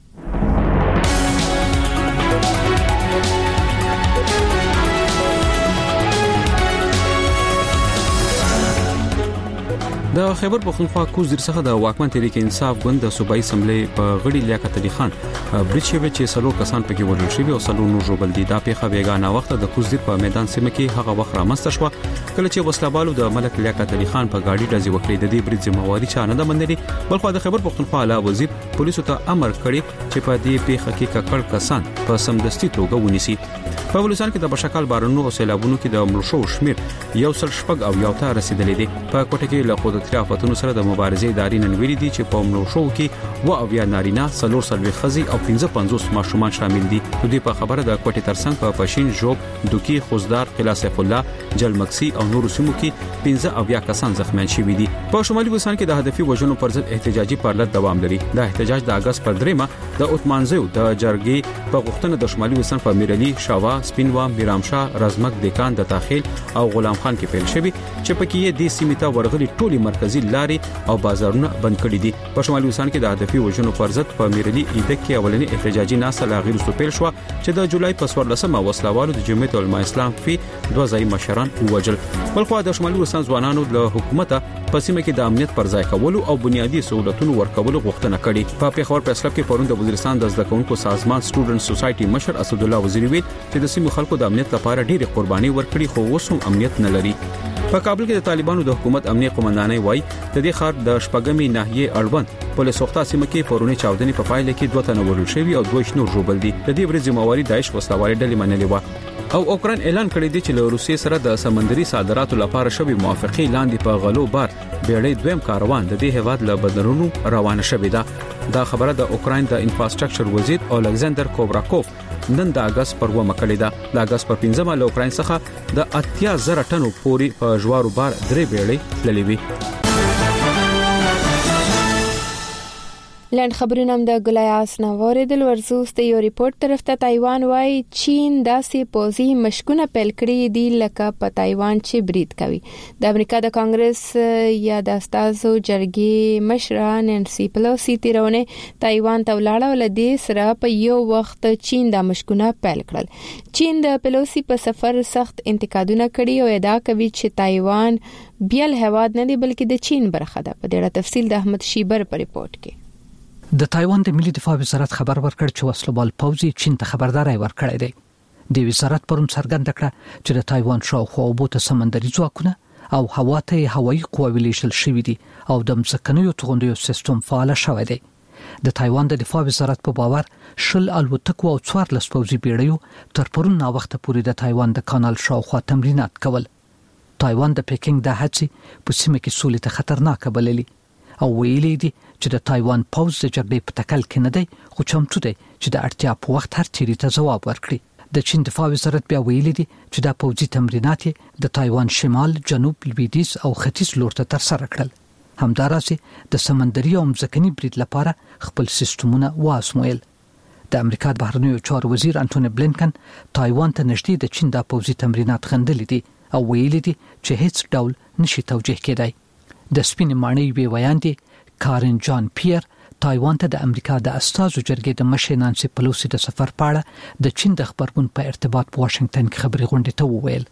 د خیبر پختونخوا کوزیر څخه د واکمن تحریک انصاف ګوند د صوبایي اسمبلی په غړي لیاقت علي خان برچوي چې سلو کسان پکې وژل شوي او سلو نور ژوبل دي. دا پیښه بیګانه وخت د کوزیر په میدان سیمه کې هغه وخت رامنځته شو کله چې وسلوالو د ملک لیاقت علي خان په گاډي ډزې وکړې. د دې برید ذمہواری چا نه ده منلې، بلخو د خیبر پختونخوا اعلی وزیر پولیسو ته امر کړی چې په دې پیښه کې ککړ کسان په سمدستي توګه ونیسي. په بلوچستان کې د بشکال بارونو او سیلابونو کې د مړو شو شمیر یو سل شپږ او یو ته رسیدلې دي. په کوټه کې له قدرتي آفتونو سره د مبارزې ادارې نن ویلي دي چې په مړو شو کې و او یا نارینه څلور سلوي خزي او پنځه پنځوس ماشومان شامل دي. دوی په خبره د کوټه ترڅنګ په پښین جوب دوکي خوزدار خلاص الله جلمکسي او نور سیمو کې پنځه او یا کسان زخمیان شوي دي. په شمالي بلوچستان کې د هدفي وژنو پر ضد احتجاجي پارلط دوام لري. دا احتجاج د اگست پر دریمه د اوتمانزیو د جرګې په غوښتنه د شمالي بلوچستان په میرلی شاوا سپینوا میرامشاه رزمک دیکان د تاخیل او غلام خان کې پیل شوی چې پکې یې د سیمه ته ورغلي ټولي مرکزی لارې او بازارونه بند کړي دي. په شمالي بلوچستان کې د هدفي وژنو پر ضد په میرلی ایده کې اولنی احتجاجي ناسه لاغیر سو پیل شو چې د جولای په څوارلسمه وسلوالو د جمعیت العلماء اسلام په دوه ځای مشران ووجل. بلخو د شمالي بلوچستان ځوانانو له حکومت په سیمه کې د امنیت پر ځای کولو او بنیادی سہولتونو ورکولو غوښتنه کړې. په پیښور پریس کلب کې پرون د وزیرستان د زده کوونکو سازمان سټوډنټ سوسایټي مشر اسد الله وزیری ویل چې د سیمو خلکو د امنیت لپاره ډېری قرباني ورکړي خو اوس هم امنیت نه لري. په کابل کې د طالبانو د حکومت امنیه قومندانۍ وایي د دې ښار د شپږمې ناحیې اړوند پولیس وخته سیمه کې پرونی چاودنې په پایله کې دوه تنه وژل شوي او دوه نور ژوبل دي. د دې ورځې ذمہواری داعش وسلوالې ډلې منلې و. او اوکران اعلان کړی دی چې له روسیې سره د سمندري صادراتو لپاره شوی موافقه لاندې په غلو بار بیړۍ دویم کاروان د دې هیواد له بدرونو روانه شوې ده. دا خبره د اوکران د انفراستراکچر وزیر اولکساندر کوبراکوف نن د اگست پر و مکړه ده. د اگست پر پنځمه له اوکران څخه د اتیا زره ټنو پوري په جوارو بار درې بیړۍ تللې وي. لاند خبرونه هم د ګلایاس نوورې د ورزوست یو ریپورت طرف ته تایوان وايي چین داسې پوزي مشکونه پیل کړی دي لکه په تایوان چې برید کوي. د امریکا د کانګرس یا د استازو جرګې مشره نانسي پلوسی تیرونه تایوان ته ولاړه ولدي سره په یو وخت چین د مشکونه پیل کړل. چین د پلوسی په سفر سخت انتقادونه کړي او ادعا کوي چې تایوان بیل هواد نه دی بلکې د چین برخه ده. په دې اړه تفصیل د احمد شیبر په ریپورت کې. د تایوان د ملي دفاع وزارت خبر ورکړ چې وسلوال پوځي چین ته خبرداري ورکړې ده. د وزارت پرون څرګند کړ چې د تایوان شاوخوا اوبو ته سمندري ځواکونه او هوا ته هوایي قواوې لیږل شوې دي او د مځکنیو توغندیو سیستم فعال شوی دی. د تایوان د دفاع وزارت په باور شل الوتکو او څوارلس پوځي بیړیو تر پرون نا وخت پورې د تایوان د کانال شاوخوا تمرینات کول. تایوان د پیکینګ د هڅې په سیمه کې سولې ته خطرناک بللي او ویلي دي چې د تایوان پوځ د جګړې په تکل کې نه دی خو چمتو دی چې د اړتیا په وخت هر چیرې ته ځواب ورکړي. د چین دفاع وزارت بیا ویلي دي چې دا پوځي تمرینات د تایوان شمال، جنوب، لویدیځ او ختیځ لور ته ترسره کړل. همدارسه د سمندري او ځمکني برید لپاره خپل سیستمونه واسمویل. د امریکا د بهرنیو چارو وزیر انټونی بلینکن تایوان ته نږدې د چین د پوځي تمرینات غندلي دي او ویلي دي چې هیڅ ډول نشي توجیه کېدای. د سپین معنی وی ویان دي کارن جان پیر تایوان ته د امریکا د استازو جرګې د مشر نانسي پلوسی د سفر په اړه د چین د خبرګون په ارتباط په واشنگټن کې خبري غونډه ته وویل.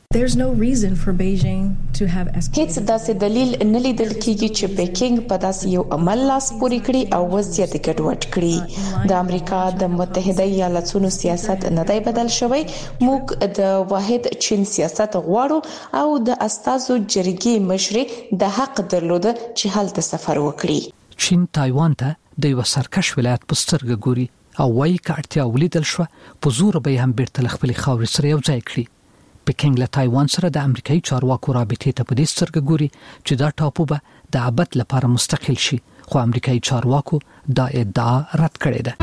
هیڅ داسې دلیل نه لیدل کیږي چې پیکینګ په داسې یو عمل لاس پورې کړي او وضعیت ګډوډ کړي. د امریکا د متحده ایالاتونو سیاست نه دی بدل شوی. موږ د واحد چین سیاست غواړو او د استازو جرګې مشر د حق درلوده چې هلته سفر وکړي. چین تایوان ته د یو سرکش ولایت په سترګه ګوري او وايي کارتیا ولیدل شو په زور به هم بیرته خپل خاورې سره یو ځای کړي. پکینګ له تایوان سره د امریکایي چارواکو رابطې ته په دې سترګه ګوري چې دا ټاپو به د ابد لپاره مستقل شي خو امریکایي چارواکو دا ادعا رد کړې ده.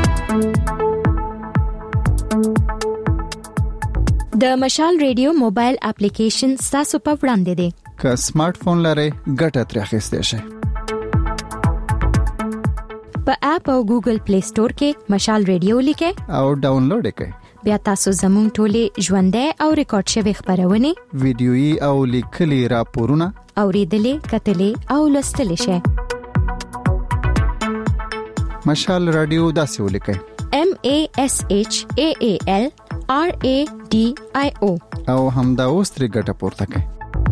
د مشال ریډیو موبایل اپلیکیشن تاسو په وړاندې دی. که سمارټ فون لرئ ګټه ترې اخیستئ شئ. په اپ او ګوګل پلی سٹور کې مشال ریډیو لیکه او ډاونلوډ کړئ. بیا تاسو زموږ ټولې ژوندۍ او ریکارډ شوی خبرونه ویډیويي او لیکلي راپورونه اوریدلې کتلې او لوستلې شئ. مشال رادیو داسې ولیکئ: M A S H A A L R A D I O او همدا اوس ترې ګټه پورته کړئ.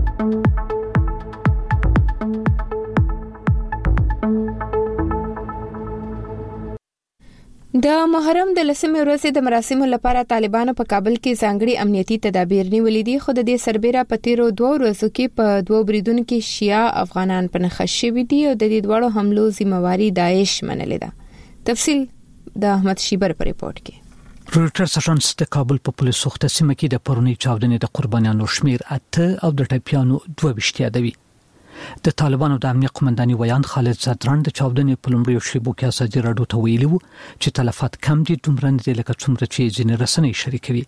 د محرم د لسمې ورځې د مراسمو لپاره طالبانو په کابل کې ځانګړي امنیتي تدابیر نیولې دي، خو د دې سربېره په تیرو دوه ورځو کې په دوه بریدونو کې شیعه افغانان په نښه شوي دي او د دې دواړو حملو ذمہواري داعش منلې ده. تفصیل د احمد شیبر په ریپورت کې. رویټرز اژانس د کابل په پولیسو سیمه کې د پرونی چاودنې د قربانیانو شمیر اته او د ټپیانو دوه ویشت یادوي. د طالبانو د امنیت قومنداني ویان خالد زدران د چاودنې په لومړیو شیبو کې اساسي راډیو ته ویلي وو چې تلفات کم دي، دومره نه دي لکه څومره چې ځینې رسنۍ شریکوي.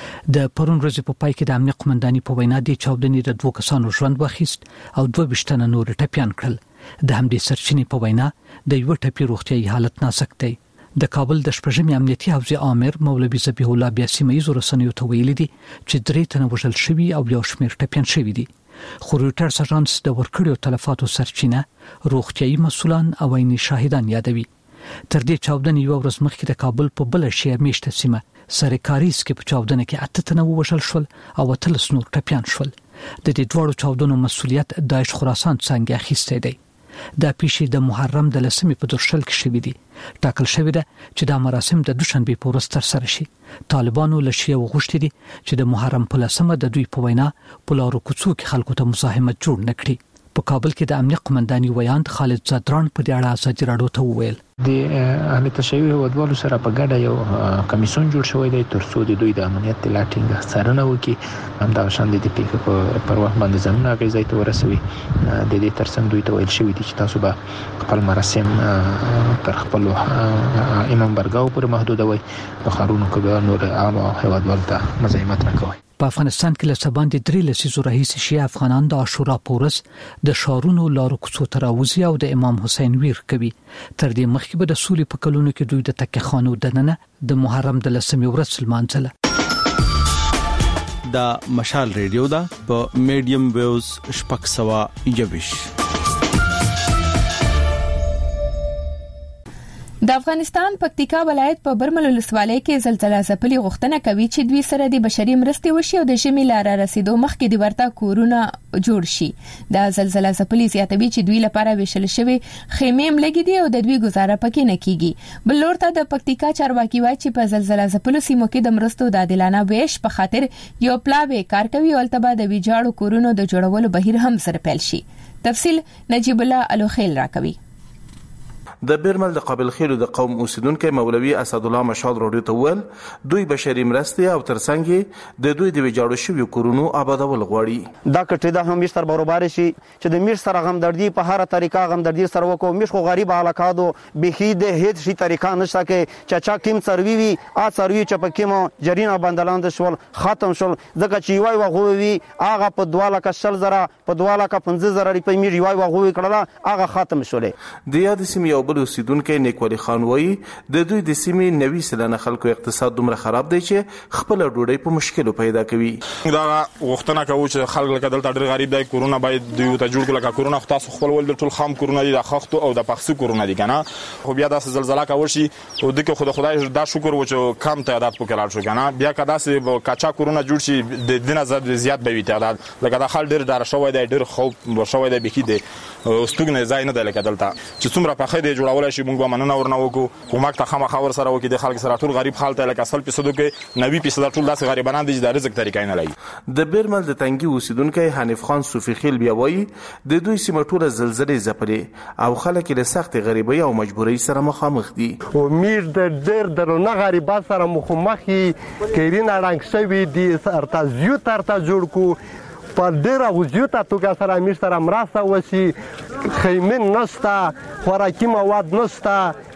د پرون ورځې په پای کې د امنیت قومنداني په وینا د چاودنې د دوه کسانو ژوند واخیست او دوه ویشتنه نور ټپیان کړل. د همدې سرچینې په وینا د یو ټپي روغتيایي حالت نازک دی. د کابل د شپږمې امنیتي حوزې امر مولوي ذبیح الله بیا سیمه رسنیو ته ویلي دي چې درې تنه وژل شوي او یو شمېر ټپیان شوي دي. خو رویټرز اژانس د ورکړیو تلفاتو سرچینه روغتيایي مسؤلان او عیني شاهدان یادوي. تر دې چاودنې یو ورځ مخکې د کابل په بل شهر میشته سیمه سرکاریز کې په چاودنه کې اته تنه وژل شول او اتلس نور ټپیان شول. د دې دوړو چاودنو مسؤلیت داعش خراسان څنګه اخیسته دی. دا پیښې د محرم د لسمې په درشل کې شوې دي. ټاکل شوې ده چې دا مراسم د دوشنبه په ورځ تر سره شي. طالبانو له شیعه وغوښتي دي چې د محرم په لسمه د دوی په وینا په لارو کوڅو کې خلکو ته مزاحمت جوړ نکړي. په کابل کې د امنیت قومنداني ویان خالد زدران په دې اړه ازادي راډیو ته وویل: د اهل تشیع هیوادوالو سره په ګډه یو کمیسون جوړ شوی دی ترڅو د دوی د امنیت د لاټینګ څارنه وکړي. همدا شان د پیښې په پر وخت باندې زمونه غځای ته ورسوي. د دې ترڅنګ دوی ته ویل شوی دي چې تاسو به خپل مراسم تر خپل امام برګاو پورې محدودوي، په خارونو کې نور عام هیوادوال ته مزاحمت نه کوي. په افغانستان کې له سباند درې لسیزو راهیسې شیعه افغانان د عاشورا پورس د شارونو لارو کوڅو ته راوځي او د امام حسین ویر کوي. تر دې مخکې به د سولې په کلونو کې دوی د تکه خانو دننه د محرم د لسمې ورځ لمانځله. د مشال ریډیو دا په میډیم ویوز شپږ سوه یوویش. د افغانستان پکتیکا ولایت په برمل ولسوالۍ کې زلزلہ ځپلي غوښتنه کوي چې دوی سره د بشري مرستې وشي او د ژمي لار رسیدو مخکې د ورته کورونه جوړ شي. د زلزلہ ځپلي زیاتوي چې دوی لپاره ویشل شوی خیمې ملګری دي او د دوی گزاره پکې نه کیږي. بل لور ته د پکتیکا چارواکي وایي چې په زلزلہ ځپلو سیمو کې د مرستو د عادلانه ویش په خاطر یو پلاوی کار کوي او البته د ویجاړو کورونو د جوړولو بهیر هم سره پیل شي. تفصیل نجیب الله الوخیل راکوي. د بیرمل د قابل خیلو د قوم اوسیدونکو مولوي اسد الله مشال راډیو ته ویل دوی بشري مرستې او ترڅنګ د دوی د ویجاړو شویو کورونو آبادول غواړي. دا کټه د هم مشتر برابر شي چې د مش سره غمدردي په هر طریقه غمدردي سره وکړو. مش خو غریب علاقادو بخي د هیڅ شي طریقه نشته کې چې چا کیم سروي وي ا سروي چې په کیمو جرینا بندلاند شول ختم شول ځکه چې وای وغوي هغه په دواله کا شل زره په دواله کا پنځه زره ریپې می وای وغوي کړه هغه ختم شولې. د یاد سیمه یو بل اوسیدونکو نیکولي خان وایي د دوی د سیمې نوي سلنه خلکو اقتصاد دومره خراب دی چې خپل ډوډۍ په مشکلو پیدا کوي. دا وختونه کوي چې خلک لکه دلته ډېر غریب دی، کورونه باید دوی ته جوړ کړي. لکه کورونه تاسو خپل ول د ټول خام کورونه دي، د خښتو او د پخسي کورونه دي کنه. خو بیا د زلزلہ کا ورشي او د خدای خدای دا شکر و چې کم تعداد پکې لاړ شو کنه. بیا کدا سه کاچا کورونه جوړ شي د دینه زیات به وي تعداد. لکه د خل ډېر دار شوی دی، ډېر خوب شوی دی بکی دی ستوګنه ځای نه دی لکه دلته چې څومره په خې دی جوړول شي موږ به مننه ورنه وکړو. کومک ته خامخا ور سره وکړي. د خلک سره ټول غریب حالت لکه اصل په صدو کې نوي په صدو ټول داسې غریبانان دي چې د رزق طریقې نه لري. د بیرمل د تنګي اوسیدونکو حنیف خان صوفي خیل بیا وایي د دوی سیمه ټول زلزلې ځپلې او خلک له سخت غریبۍ او مجبورۍ سره مخامخ دي. او میر د ډېر درونه غریبات سره مخامخ کیرین اړنګ شوی دي ارتا زیو ترتا جوړ کو په ډېر اوزیو ته توګه سره میر سره مرسته وشي. خیمه نشته، خوراکي مواد نشته،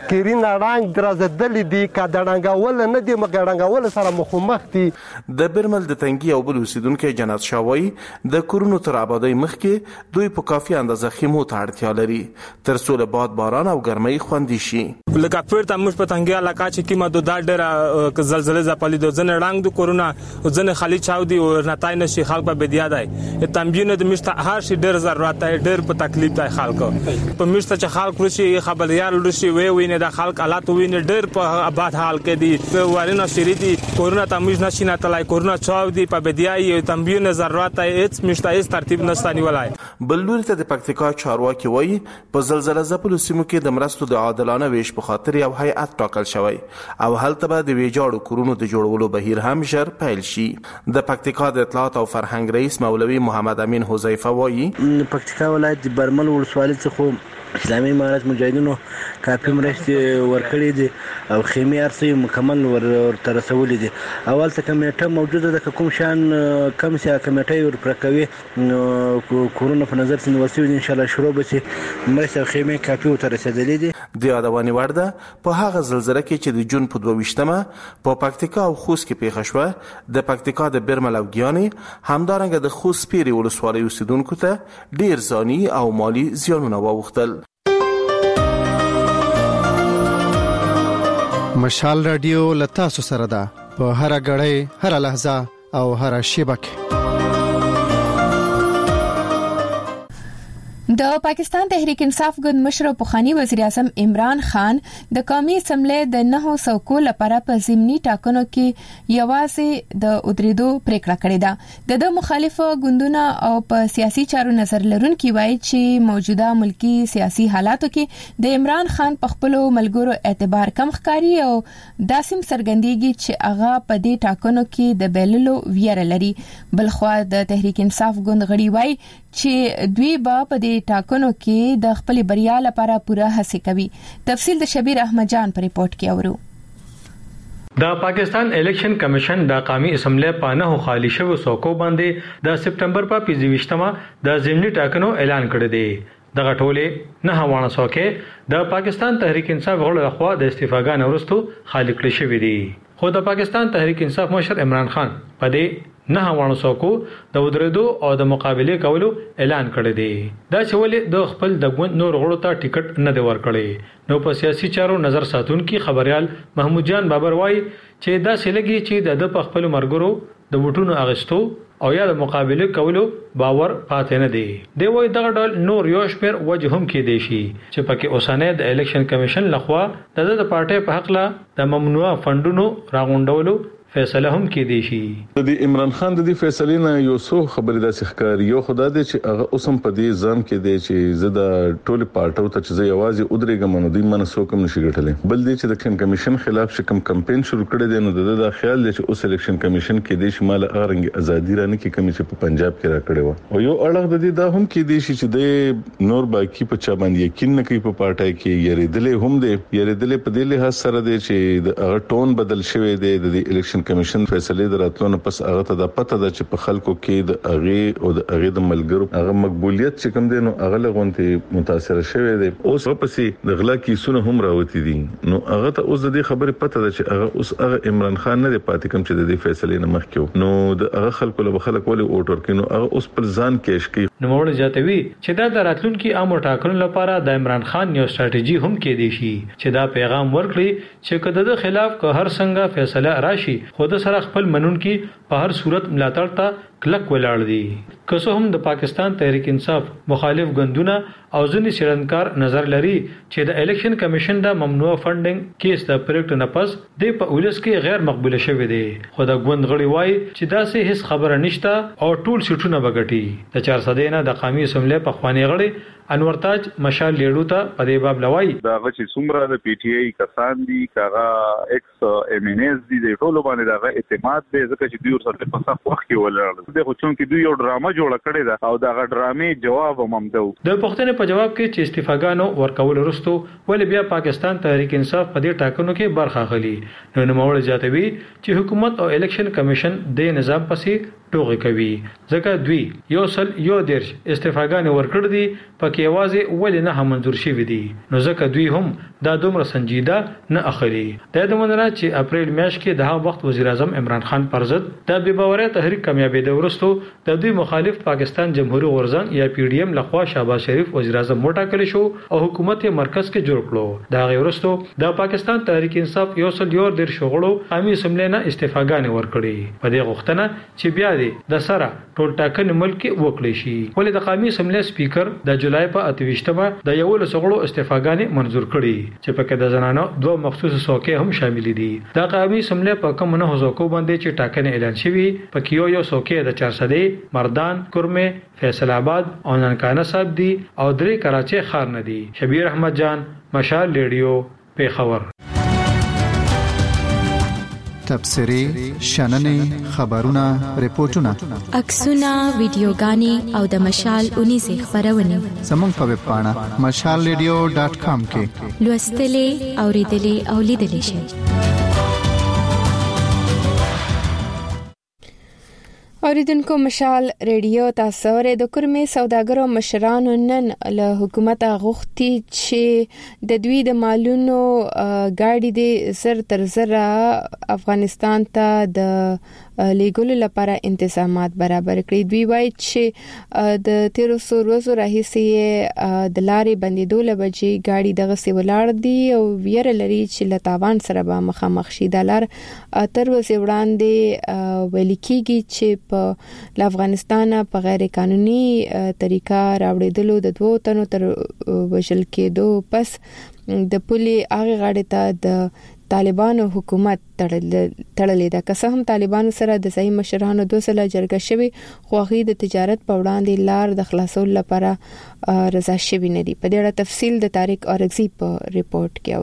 کیرین رنگ درزدل دي کا دړنګول نه دي مګ دړنګول سره مخمخ دي. د برمل د تنګي او بل اوسیدونکو جنات شاوي د کورونو تر آبادی مخکې دوی په کافي اندازه خیمو ته اړتیا لري تر څو له باد باران او ګرمۍ خوندي شي. لکه پورته موږ په تنګي علاقه چې کیمه د ډېر زلزلې زپلې د ځنه رنگ د کورونا ځنه خالي چاودي او نتای نشي خلک په بدیا دی تنبیه د مشته هر شي ډېر ضرورت دی ډېر په تکلیف دی خلکو په مشته چې خلک ورشي خبريال ورشي وی ویني د خلک حالات ویني ډېر په آباد حال کې دي ورنه شری دي کورونا ته موږ نشي نه تلای کورونا چاودي په بدیا یې تنبیه نه ضرورت دی هیڅ مشته هیڅ ترتیب نشته ولای. بلور ته د پکتیکا چارواکي وایي په زلزلہ زپلو سیمو کې د مرستو د عادلانه ویش په خاطر یو هیئت ټاکل شوی او هلته به د ویجاړو کورونو د جوړولو بهیر هم ژر پیل شي. د پکتیکا د اطلاعات او فرهنګ رئیس مولوي محمد امین حذیفه وایي پکتیکا ولایت د برمل ولسوالۍ څخه اسلامي امارت مجاهدینو کافي مرستې ورکړې دي او خیمې ارسي مکمل ورته رسولې دي. اول څه کمیټه موجوده ده کوم شان کم سي کمیټه ور پرکوي کورونا په نظر کې وسیو ان شاء الله شروع به شي مرسته خیمې کافي ورته رسیدلې دي. د یادونې وړ ده په هغه زلزلہ کې چې د جون په دوه ویشتمه په پکتیکا او خوست کې پیښه شوه د پکتیکا د برمل او ګیانې همدارنګه د خوست پیری ولسوالۍ اوسیدونکو ته ډیر ځاني او مالی زیانونه واوښتل. مشال رادیو لتاسو سره ده په هر غړې هر لحظه او هر شیبه کې. د پاکستان تحریک انصاف ګوند مشر پخوانی وزیر اعظم عمران خان د قومي اسمبلی د نهو سوکو لپاره په ضمني ټاکنو کې یوازې د ودریدو پریکړه کړې ده. د مخالف ګوندونو او په سیاسي چارو نظر لرونکي وایي چې موجوده ملکی سیاسي حالاتو کې د عمران خان په خپل ملګرو اعتبار کم ښکاری او داسم سرګندېږي چې هغه په دې ټاکنو کې د بیللو ویره لري. بلخو د تحریک انصاف ګوند غړي وایي چې دوی به په دې ټاکنو کې د خپل بریا لپاره پوره هڅه کوي. تفصیل د شبیر احمد جان په ریپورت کې اورو. د پاکستان الیکشن کمیشن د قومي اسمبلی په نه خالي شوو سوکو باندې د سپټمبر په پنځه ویشتمه د ضمني ټاکنو اعلان کړی دی. دغه ټوله نه هوانه سوکې د پاکستان تحریک انصاف غړو لخوا د استعفاګان ورستو خالي کړی شوې دي. خو د پاکستان تحریک انصاف مشر عمران خان په دې نه هوانو سوکو د ودریدو او د مقابله کولو اعلان کړی دی. دا چې ولې د خپل د ګوند نور غړو ته ټیکټ نه دی ورکړی. نو په سیاسي چارو نظر ساتونکي خبريال محمود جان بابر وایي چې دا سلګي چې د خپل مرګرو د وټونو اغستو او یا د مقابله کولو باور پاتې نه دی. دی وایي دغه ډول نور یو شمېر وجه هم کې دی شي چې پکې اوسانه د الیکشن کمیشن لخوا د د پارټي په حق لا د ممنوع فندونو راغونډولو فیصله هم کې دی شي. د عمران خان د دې فیصلې نه یو څو خبرې داسې ښکاري. یو خدای دې چې هغه اوسم په دې ځم کې دی چې زه د ټولو پارټو ته چې زه یوازې ودرېږم نو دوی منه څوک هم نشي ګټلی. بل دې چې د کم کمیشن خلاف چې کم کمپاین شروع کړی دی نو د دا خیال دی چې اوس الیکشن کمیشن کې دی شمال اغرنګ ازادي رانه کې کمی چې په پنجاب کې را کړی و او یو اړه د دې دا هم کې دی چې د نور باقي په چا باندې یقین نه کوي په پارټای کې یریدلې هم دی یریدلې په دې لحاظ سره دی چې د هغه ټون بدل شوی دی د الیکشن کمیشن فیصله دراتلو پس هغه ته د پته ده چې په خلکو کې د هغه او د هغه د ملګرو هغه مقبولیت چې کوم دی نو هغه لغونته متاثر شوی دی. اوس پسې د غلا کیسونه هم راوتی دي نو هغه ته اوس د دې خبره پته ده چې هغه اوس هغه عمران خان نه دی پاتې کوم چې د دې فیصله نه مخکې نو د هغه خلکو له خلک ولې اوټ ورکینو هغه اوس پر ځان کېش کوي. نو موږ جاتوي چې دا د راتلونکو عامو ټاکنو لپاره د عمران خان یو ستراتیژي هم کې دی شي چې دا پیغام ورکړي چې کله د خلاف که هر څنګه فیصله راشي خود سره خپل منونکي په هر صورت ملاتړ ته کلک ولاړ دي. که څه هم د پاکستان تحریک انصاف مخالف ګوندونه او ځینې څېړنکار نظر لري چې د الیکشن کمیشن د ممنوع فندینګ کیس د پریکټ نه پس د په ولس کې غیر مقبوله شوی دی. خو د ګوند غړي وایي چې دا سه هیڅ خبره نشته او ټول سیټونه بغټي. د چار سده نه د قومي اسمبلی په خواني غړي انور تاج مشال لیډو ته په دې باب لوي دا چې څومره د پی ټی آی کسان دي کاغه ایکس ایم ان ایس دي د ټولو باندې دا اعتماد به ځکه چې دوی ورسره په صف وخت کې ولرل د خو چون کې دوی یو ډرامه جوړ کړی دا او دا ډرامې جواب هم دو. د پښتنې په جواب کې چې استعفاګانو ورکول وروسته ولې بیا پاکستان تحریک انصاف په دې ټاکنو کې برخه اخلي. نو نوموړ جاتوي چې حکومت او الیکشن کمیشن د نظام پسې ټوغې کوي ځکه دوی یو سل یو دیرش استعفاګانې ورکړې دي پکې یوازې ولې نه منظور شوي دي نو ځکه دوی هم دا دومره سنجیده نه اخلي د دې مننه چې اپریل میاشت کې د هغه وخت وزیر اعظم عمران خان پر ضد د بې باورۍ تحریک کامیابېدو وروسته د دوی مخالف پاکستان جمهوریت غورځنګ یا پی ډی ایم لخوا شهباز شریف وزیر اعظم وټاکل شو او حکومت یې مرکز کې جوړ کړو دا غي وروسته د پاکستان تحریک انصاف یو سل یو ډیر شغړو قومي اسمبلی نه استعفاګانې ورکړي په دې غوښتنه چې بیا دې د سره ټول ټاکنې ملک وکړي شي ولې د قومي اسمبلی سپیکر د جولای په اتويشتمه د یو له شغړو استعفاګانې منزور کړي چې پکې د زنانو دوه مخصوص څوکۍ هم شامل دي د قومي اسمبلی په کوم نه څوکۍ باندې چې ټاکنې اعلان شوی پکې یو یو څوکۍ د چار سده مردان کورمه فیصل آباد او ننکانه صاحب دي او درې کراچي خار نه دي شبیر احمد جان مشال ریډیو پیښور تبصری شننې خبرونه ریپورتونه عکسونه ویډیوګانې او د مشال اونیزه خبرونه زموږ په ویب پاڼه مشال ریډیو ډاٹ کام کې لوستلې اوریدلې او لیدلې شئ اوریدونکو مشال ریډیو تاسو ورې د کورمې سوداګرو مشرانو نن له حکومت غوښتي چې د دوی د مالونو گاډي د سر تر سره افغانستان ته د لیګول لپاره انتظامات برابر کړي دوی وایي چې د تیرو سو ورځو راهیسې د لارې بندیدو لبجې گاډي دغه سی ولاړ دي او ویره لري چې لتاوان سره به مخامخ شي د لار تر وسې وړاندې ولیکيږي چې په افغانستان په غیر قانوني طریقه راوړېدلو د دوه تنو تر وشل کېدو پس د پولي هغه غاړې ته د طالبانو حکومت تړلې ده که هم طالبانو سره د صحیح مشرانو دوه سله جرګه شوی خو هغه د تجارت په وړاندې لار د خلاصول لپاره رضا شوی نه دي په دې اړه تفصیل د طارق اورغزي په ریپورت کې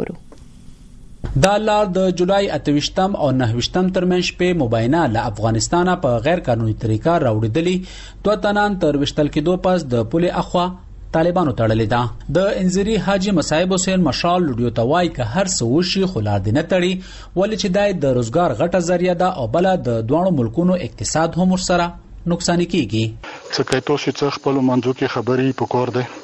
اورو دا لار د جولای اتويشتم او نهويشتم ترمنځ په مباینه له افغانستان په غیر قانوني طریقه راوړېدلې دوه تنان تر وشتل کېدو پس د پولي اخوا طالبانو تړلې ده د انځري حاجی مصاحب حسین مشال لډیو توای که هر څه وشي خو لار دي نه تړي ولې چې دای د روزګار غټه ذریعہ ده او بل د دوه ملکونو اقتصاد هم سره نقصان کیږي څه کوي تاسو چې خپل منځو کې خبري پکور ده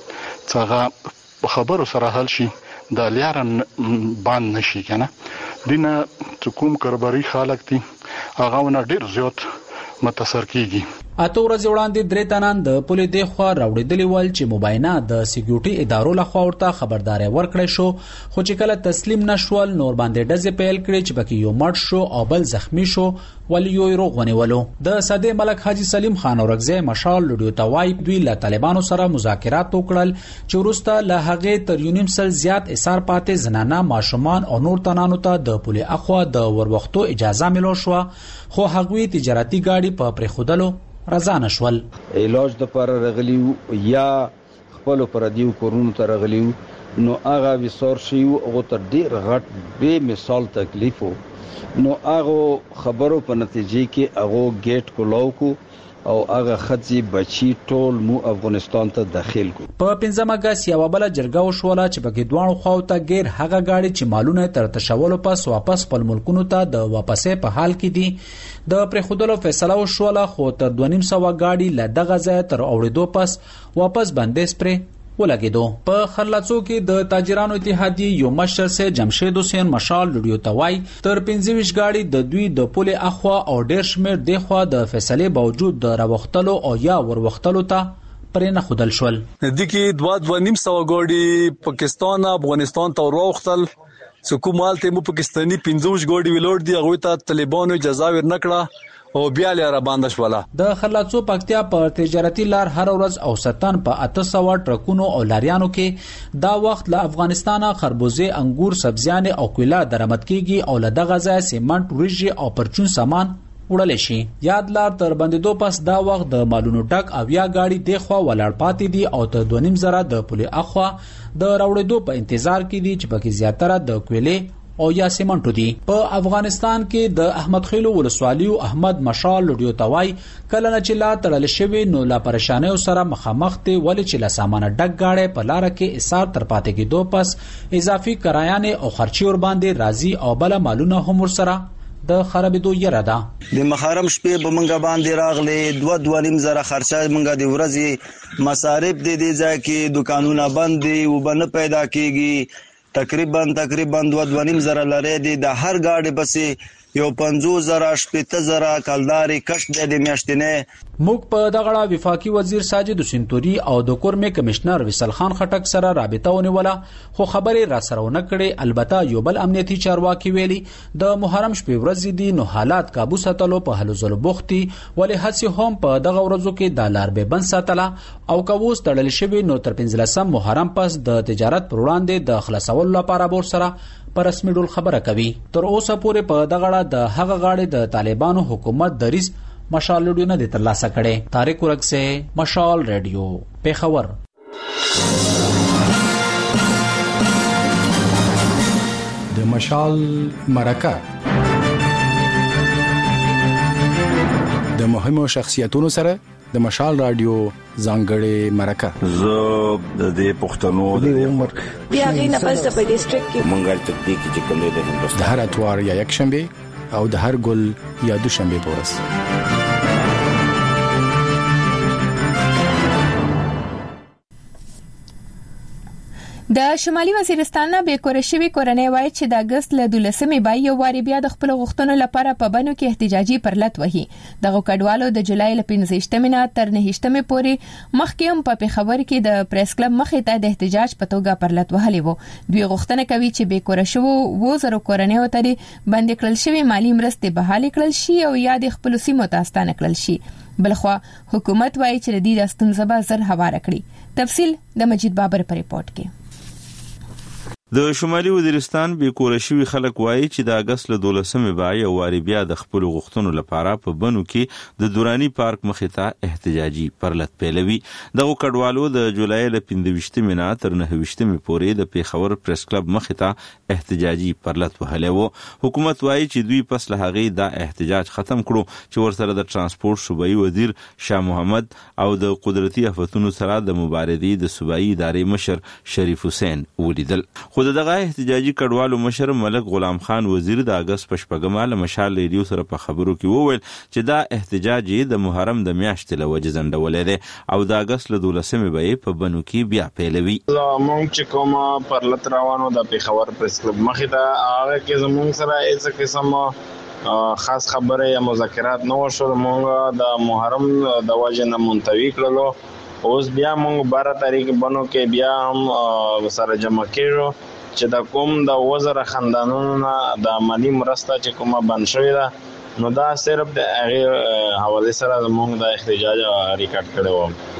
څنګه خبرو سره حل شي د لیارن باندې نشي کنه دینه کوم کارباري خلک دي هغه ونه ډیر زیات متاثر کیږي اته ورځې وړاندې درې تنان د پولی د خوا راوړېدلی ول چې مباینه د سکیورټي ادارو لخوا ورته خبرداري ورکړې شو خو چې کله تسلیم نشول نور باندې ډزې پیل کړې چې پکې یو مړ شو او بل زخمی شو ولی یو روغ ونیولو د صدې ملک حاجی سلیم خان اورغزی مشال لډیو توای دوی له طالبانو سره مذاکرات وکړل چې ورسته له هغه تر یونیم سل زیات اسار پاتې زنانه ماشومان او نور تنانو ته د پولی اخوا د وروختو اجازه ملو شو خو هغوی تجارتی گاډي په پرې خودلو رضا نشول علاج د پر رغلیو یا خپل پر دیو کورونو ته رغلیو نو هغه وسور شي او تر ډیر غټ به مثال تکلیفو نو هغه خبرو په نتیجې کې هغه گیټ کولاو کو او هغه خځې بچی ټول مو افغانستان ته داخل کو په پنځمه اگست یو بل جرګه وشوله چې په دوه خواو ته غیر هغه گاډي چې مالونه تر تشولو پس واپس خپل ملکونو ته د واپسې په حال کې دي د پرخودلو فیصله وشوله خو تر دوه نیم سو گاډي ل دغه ځای تر اوړېدو پس واپس بندیز پرې ولګیدو په خرلڅو کې د تاجرانو اتحادیه یو مشر سه جمشید حسین مشال لډیو توای تر پنځه گاډي د دوی د پولی اخوا او ډیر شمیر د خوا د فیصله باوجود د راوختلو او یا وروختلو ته پرې نه خودل شول د کې دوه دوه نیم سو گاډي پاکستان افغانستان ته وروختل حکومت ته مو پاکستانی پنځه گاډي ویلوړ دي هغه ته طالبانو اجازه ورنکړه او بیا لاره باندې شوله د خرلڅو پکتیا په تجارتي لار هر ورځ اوسطن په اته سو ټرکونو او لاریانو کې دا وخت له افغانستانه خربوزه انګور سبزیان او کولا درآمد کیږي او له دغه ځای سیمنټ وريجي او پرچون سامان وړل شي یاد لار تر بندیدو پس دا وخت د مالونو ټک او یا گاډي د خوا ولاړ پاتې دي او ته دوه نیم زره د پولی اخوا د راوړېدو په انتظار کې دي چې پکې زیاتره د کویلې او یا سیمنټو دي په افغانستان کې د احمد خیلو ولسوالیو احمد مشال لډیو توای کله نه چې لا تړل شوی نو لا پریشانه سره مخامخ ته ول چې لا سامان ډک گاړې په لار کې اسار تر پاتې کې دو پس اضافي کرایانه او خرچي ور باندې راضي او بل مالونه هم ور سره د خرابېدو یره ده. د محرم شپې به منګه باندې راغلي دوه دوه نیم زره خرچه منګه د ورځې مصارف د دې ځای کې دکانونه بند دي او بنه پیدا کیږي. تقریبا تقریبا دوه دوه نیم زره لري دي د هر گاډي پسې یو پنځوس زره شپږ زره کلداري کشت د میاشتنه. موږ په دغه وفاقي وزیر ساجد سنتوري او د کورمې کمشنر وصل خان خټک سره رابطه ونیوله خو خبرې را سره ونه کړې. البته یو بل امنیتي چارواکي ویلي د محرم شپې ورځې دي نو حالات قابو ساتلو په هلو ځلو بوختي ولې هڅې هم په دغه ورځو کې د لار به بند ساتله او کووس تړل شوی نو تر پنځلسم محرم پس د تجارت پر وړاندې د خلاصولو لپاره بور سره په رسمي ډول خبره کوي. تر اوسه پورې په دغه د هغه غاړې د طالبانو حکومت دریز مشال ریډیو نه د ترلاسه کړي. طارق ورکسه مشال ریډیو پیښور. د مشال مرکه د مهمو شخصیتونو سره د مشال رادیو ځانګړې مرکه. زه د دې پښتنو د عمر بیا غینه پس د ډیسټریکټ کې منګل تکتیک چې کوم دی د هندوستان د هر اتوار یا یک شنبه او د هر ګل یا دوشنبه پورس. د شمالي وزیرستان نه به کور شوی کورنۍ وایي چې د اگست له دولسمې به یو واری بیا د خپل غوښتنو لپاره په بنو کې احتجاجي پرلط وهي. دغه کډوالو د جولای له پنځه نه تر نه پورې مخکې هم په پیښور کې د پریس کلب مخې ته د احتجاج په توګه پرلط وهلي وو. دوی غوښتنه کوي چې به کور شوو وو زره کورنۍ وتري باندې کړل شوی مالی مرستې بحال کړل شي او یا د خپل سیمو ته ستانه کړل شي. بلخوا حکومت وایي چې د دې د ستونزې به زر هواره کړي. تفصیل د مجید بابر په ریپورت کې. د شمالي وزیرستان به کور شوی خلک وایي چې د اگست له دولسمې به یو واری بیا د خپل غوښتنو لپاره په بنو کې د دورانی پارک مخې ته احتجاجي پرلط پیلوي. دغه کډوالو د جولای له پنځه نه تر نه پورې د پیښور پریس کلب مخې ته احتجاجي پرلط وهلی وو. حکومت وایي چې دوی پس له هغې دا احتجاج ختم کړو چې ورسره د ترانسپورت صوبایي وزیر شاه محمد او د قدرتي آفتونو سره د مبارزې د صوبایي ادارې مشر شریف حسین ولیدل. خو دغه احتجاجي کډوالو مشر ملک غلام خان وزیر د اگست په شپږمه له مشال ریډیو سره په خبرو کې وویل چې دا احتجاج د محرم د میاشتې له وجې ځنډولی دی او د اگست له دولسمې به یې په بنو کې بیا پیلوي. زموږ چې کومه پرلط روانو د پیښور پریس کلب مخې ته هغه کې زموږ سره هیڅ قسم خاص خبره یا مذاکرات نه وشول. موږ د محرم د وجې نه منطوي کړلو. اوس بیا موږ بارہ تاریخ بنو کې بیا هم سره جمع کېږو چې د کوم د وزره خاندانونو نه د مالی مرسته چې کومه بند شوې ده نو دا صرف د هغې حوالې سره زموږ د احتجاج ریکارډ کړی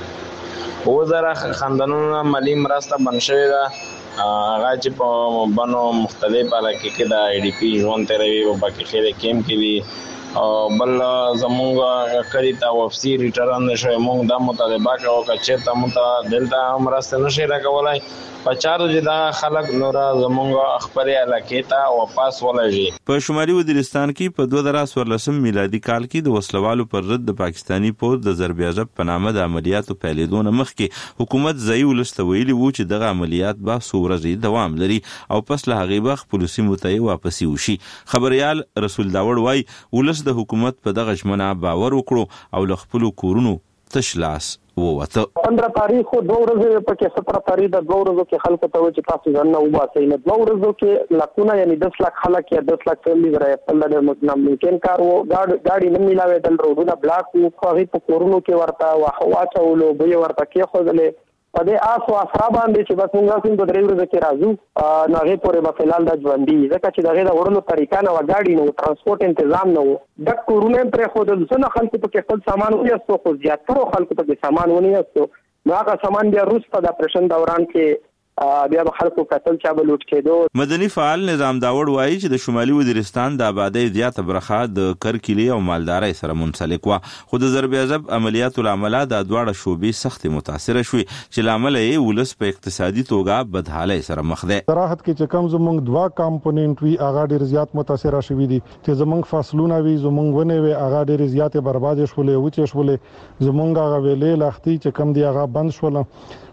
وم. وزره خاندانونو نه مالی مرسته بند شوې ده هغه چې په بنو مختلف علاقې کې د آی ډي پي ژوند تېروي او باقي خیرې کیمپ کې دي. بل زموږ کړي ته واپسي ریټرن نشوي. موږ دا مطالبه کوو چې چېرته موږ ته دلته هم مرسته نشي راکولی په چارو چې دا خلک نور زموږ خپل علاقې ته واپس ولږي. په شمالي وزیرستان کې په دوه زره څوارلسم میلادي کال کې د وسلوالو پر ضد د پاکستاني پوځ د ضرب عجب په نامه د عملیاتو پیلېدو نه مخکې حکومت ځایي ولس ته ویلي وو چې دغه عملیات به څو ورځې دوام لري او پس له هغې به خپلو سیمو ته یې واپسي وشي. خبریال رسول داوړ وایي ولس د حکومت په دغه ژمنه باور وکړو او له خپلو کورونو تش لاس ووته. پندرہ تاریخ دو ورځې پکې سترہ تاریخ د دوه ورځو کې خلکو ته چې تاسو ځان نه وباسئ. نه دوه ورځو کې لکونه یعنی دس لک خلک یا دس لک فیملی غره په لاره ممکن کار وو. ګاډي نه میلاوېدل، روډونه بلاک وو. هغې په کورونو کې ورته واښه واچولو، بویې ورته کېښودلې. په دې آس او اسرا باندې چې بس موږ هم په درې ورځو کې راځو نو هغې پورې به فلحال دا ژوندي ځکه چې د هغې د وړلو طریقه نه وه، ګاډي نه و، ترانسپورټ انتظام نه و، ډک کورونه یې پرېښودل. څونه خلکو پکې خپل سامان ونیستو خو زیاترو خلکو پکې سامان ونیستو. نو هغه سامان بیا وروسته د اپریشن دوران کې بیا به خلکو قتل چا به لوټ کېدو. مدني فعال نظام داوړ وایي چې د شمالي وزیرستان د آبادۍ زیاته برخه د کرکیلې او مالدارۍ سره منسلک وه، خو د ضرب عجب عملیاتو له امله دا دواړه شعبې سختې متاثره شوې چې له امله یې ولس په اقتصادي توګه بدحالۍ سره مخ دی. راحت کې چې کوم زموږ دوه کمپوننټ وي هغه ډېر زیات متاثره شوي دي. چې زموږ فصلونه وي، زموږ ونې وي، هغه ډېرې زیاتې بربادې شولې، وچې شولې. زموږ هغه ویلې لښتې چې کوم دي هغه بند شول.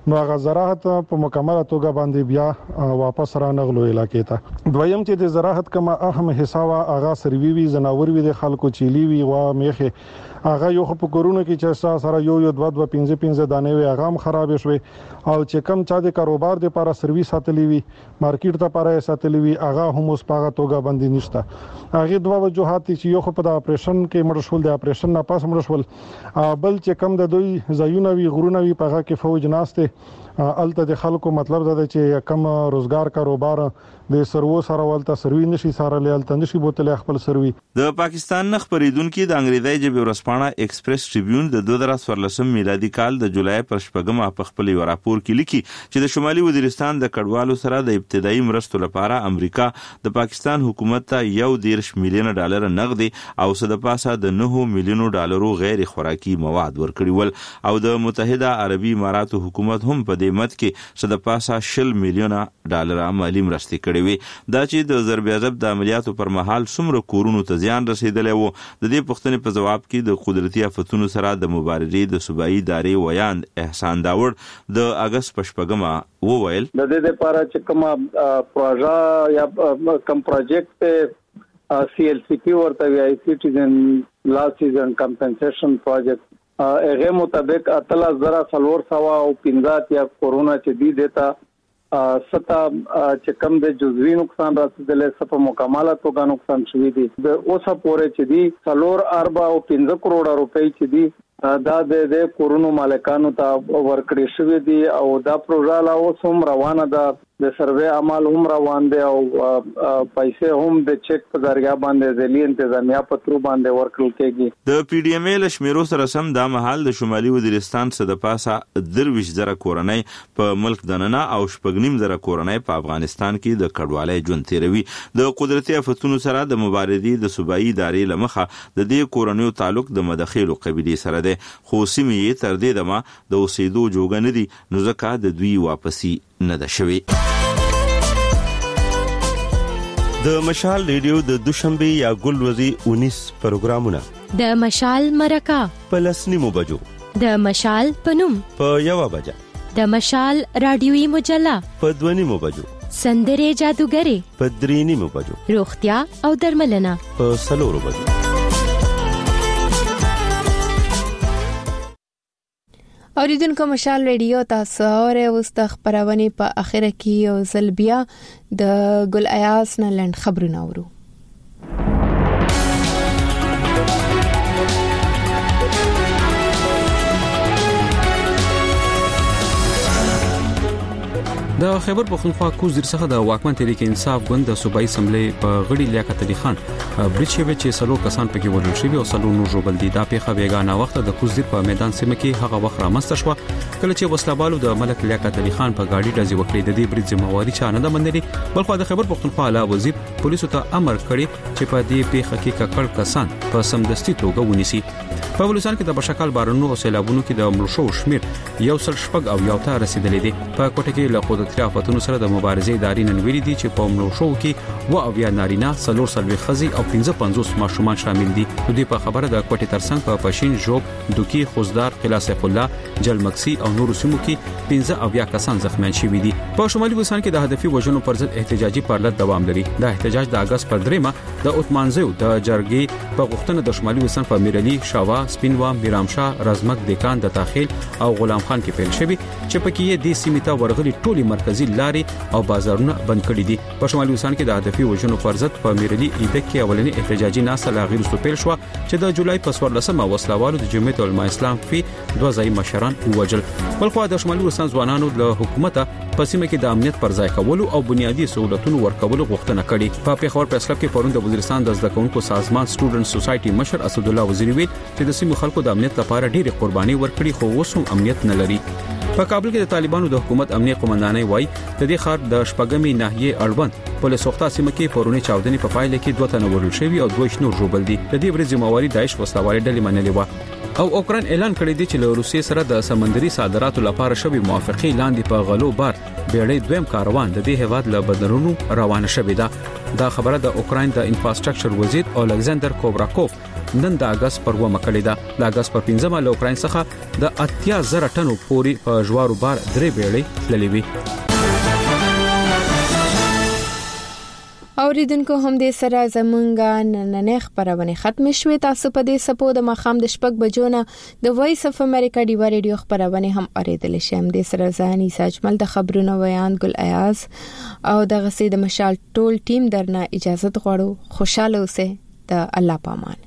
نو هغه زراعت په مکمله توګه باندې بیا واپس را نغلو علاقې ته. دویم چې د زراعت کومه اهم حصہ وا هغه سروي وی زناور وی د خلکو چيلي وی وا میخه هغه یو په کورونه کې چې سره یو یو دوه دوه پنځه پنځه دانې وي هغه هم خراب شوي او چې کم چا د کاروبار د لپاره سروي ساتلی وي مارکیټ ته لپاره ساتلی وي هغه هم اوس په توګه باندې نشته. هغه دوه وجوهات چې یو په د اپریشن کې مړشول د اپریشن نه پاس مړشول بل چې کم د دوی زایونه وی غرونه وی په هغه کې فوج ناشته الته د خلکو مطلب دا چې کم روزګار کاروبار د سرو سره ولته سروي نشي سره لیالته نشي بوتل خپل سروي. د پاکستان نخ پریدونکو د انګریزي ژبې ورسپانه ایکسپریس ټریبیون د دوه زره څوارلسم میلادي کال د جولای پر شپږمه په خپل یو راپور کې لیکي چې د شمالي وزیرستان د کډوالو سره د ابتدایي مرستو لپاره امریکا د پاکستان حکومت ته یو دیرش میلیون ډالر نغدي او صد پاسه د نه میلیون ډالرو غیر خوراکي مواد ورکړي ول او د متحده عربي اماراتو حکومت هم په دې مت کې صد پاسه شل میلیون ډالر مالی مرستې کړې وي. دا چې د ضرب عذاب د عملیاتو پر مهال څومره کورونو ته زیان رسیدلی وو د دې پوښتنې په جواب کې د قدرتي آفتونو سره د مبارزې د صوبایي ادارې ویاند احسان داوړ د اگست په شپږمه وویل د دې لپاره چې کومه پروژه یا کوم پروجیکټ سی ال سی پی ورته وی سټیزن لاس سیزن کمپنسیشن پروجیکټ هغه مطابق اتلا زرا سلور سوا او پنځات یا کورونا چې دی دیتا ستا چې کم د جزوی نقصان رسیدلې سپ مکمله توګه نقصان شوی دی د اوسه پورې چې دی څلور اربع او پنځه کروڑه روپۍ چې دی دا د کورونو مالکانو ته ورکړې شوې دي او دا پروژه لا اوس هم روانه ده د سروې عمل هم روان دي او پیسې هم د چک په ذریعہ باندې ځلي انتظامیه پترو باندې ورکړل کېږي. د پی ډی ایم ال شمیرو سره سم دا مهال د شمالي وزیرستان څخه د پاسه درویش زره کورنۍ په ملک دننه او شپږنیم زره کورنۍ په افغانستان کې د کډوالۍ ژوند تیروي. د قدرتي آفتونو سره د مبارزې د صوبایي ادارې لمخه د دې کورنیو تعلق د مداخلو قبيلې سره ده خو سیمې تر دې دمه د اوسېدو جوګه نه دي نو ځکه د دوی واپسی نه ده شوی. د مشال ریډیو د دوشنبه یا ګلوري انیس پروګرامونه د مشال مرکه په لسنیمو بجو د مشال پنوم په یو بجه د مشال رادیوي مجله په دونیمو بجو سندره جادوګری په درینیمو بجو روغتیا او درملنه په سلورو بجو. اوریدونکو مشال ریډیو تاسو اوره اوس د خبرونه په اخره کې یو ځل بیا د ګل ایاس نه لند خبرونه اورو. د خیبر پختونخوا کوزیر څخه د واکمن تحریک انصاف ګوند د صوبایي اسمبلی په غړي لیاقت علي خان برچوي چې سلو کسان پکې وژل شوي او سلو نور ژوبل دي. دا پیښه بیګانه وخت د کوزیر په میدان سیمه کې هغه وخت رامنځته شو کله چې وسلابالو د ملک لیاقت علي خان په گاډي ډزې وکړې. د دې برید ذمہواری چا نه ده منلې بلخو د خیبر پختونخوا اعلی وزیر پولیسو ته امر کړی چې په دې پیښه کې ککړ کسان په سمدستي توګه ونیسي. په بلوچستان کې د بشکال بارونو او سیلابونو کې د مړو شو شمیر یو سل شپږ او یو ته رسیدلې دي. په کوټه کې له قدرتي آفتونو سره د مبارزې ادارې نن ویلي دي چې په مړو شو کې و او یا نارینه څلور سلوي خزي او پنځه پنځوس ماشومان شامل دي. دوی په خبره د کوټه ترڅنګ په پښین جوب دوکي خوزدار خلاص الله جلمکسي او نور سیمو کې پنځه او یا کسان زخمیان شوي دي. په شمالي بلوچستان کې د هدفي وژنو پر ضد احتجاجي پرلط دوام لري. دا احتجاج د اگست پر دریمه د اوتمانزیو د جرګې په غوښتنه د شمالي بلوچستان په میرلی شاوا سپینوا میرامشاه رزمک دیکان د تاخیل او غلام خان کې پیل شوی چې پکې یې د سیمې ته ورغلي ټولي مرکزی لارې او بازارونه بند کړي دي. په شمالي بلوچستان کې د هدفي وژنو پر ضد په میرلی ایده کې اولنی احتجاجي ناسه لاغیر سو پیل شو چې د جولای په څوارلسمه وسلوالو د جمعیت العلماء اسلام په دوه ځای مشران ووجل. بلخو د شمالي بلوچستان ځوانانو له حکومت په سیمه کې د امنیت پر ځای کولو او بنیادی سہولتونو ورکولو غوښتنه کړې. په پیښور پریس کلب کې پرون د وزیرستان د زده کوونکو سازمان سټوډنټ سوسایټي مشر اسد الله وزیری ویل چې د سیمو خلکو د امنیت لپاره ډېری قرباني ورکړي خو اوس هم امنیت نه لري. په کابل کې د طالبانو د حکومت امنیه قومندانۍ وایي د دې خار د شپږمې ناحیې اړوند پولیس وخته سیمه کې پرونی چاودنې په پایله کې دوه تنه وژل شوي او دوه نور ژوبل دي. د دې برید ذمہواری داعش وسلوالې ډلې منلې و او اوکران اعلان کړی دی چې له روسیې سره د سمندري صادراتو لپاره شوی موافقه لاندې په غلو بار بیړۍ دویم کاروان د دې هواد له بدرونو روانه شوې ده. دا خبره د اوکران د انفراستراکچر وزیر الکساندر کوبراکوف نن د اگست پر و مکړه ده د اگست پر پنځمه له اوکرين څخه د اتیا زره ټنو پوري په جوارو بار درې بیړۍ تللې وي. اوریدونکو هم دې سره زمونږه نننې خبرونه ختم شوې. تاسو په دې سپو د مخام د شپږ بجو نه د وایس اف امریکا ډیوا ریډیو خبرونه هم اوریدل شي. هم دې سره ځاني ساجمل د خبرونو ویان ګل ایاز او د غسې د مشال ټول ټیم درنه اجازه غواړو. خوشاله اوسئ. د الله پامان.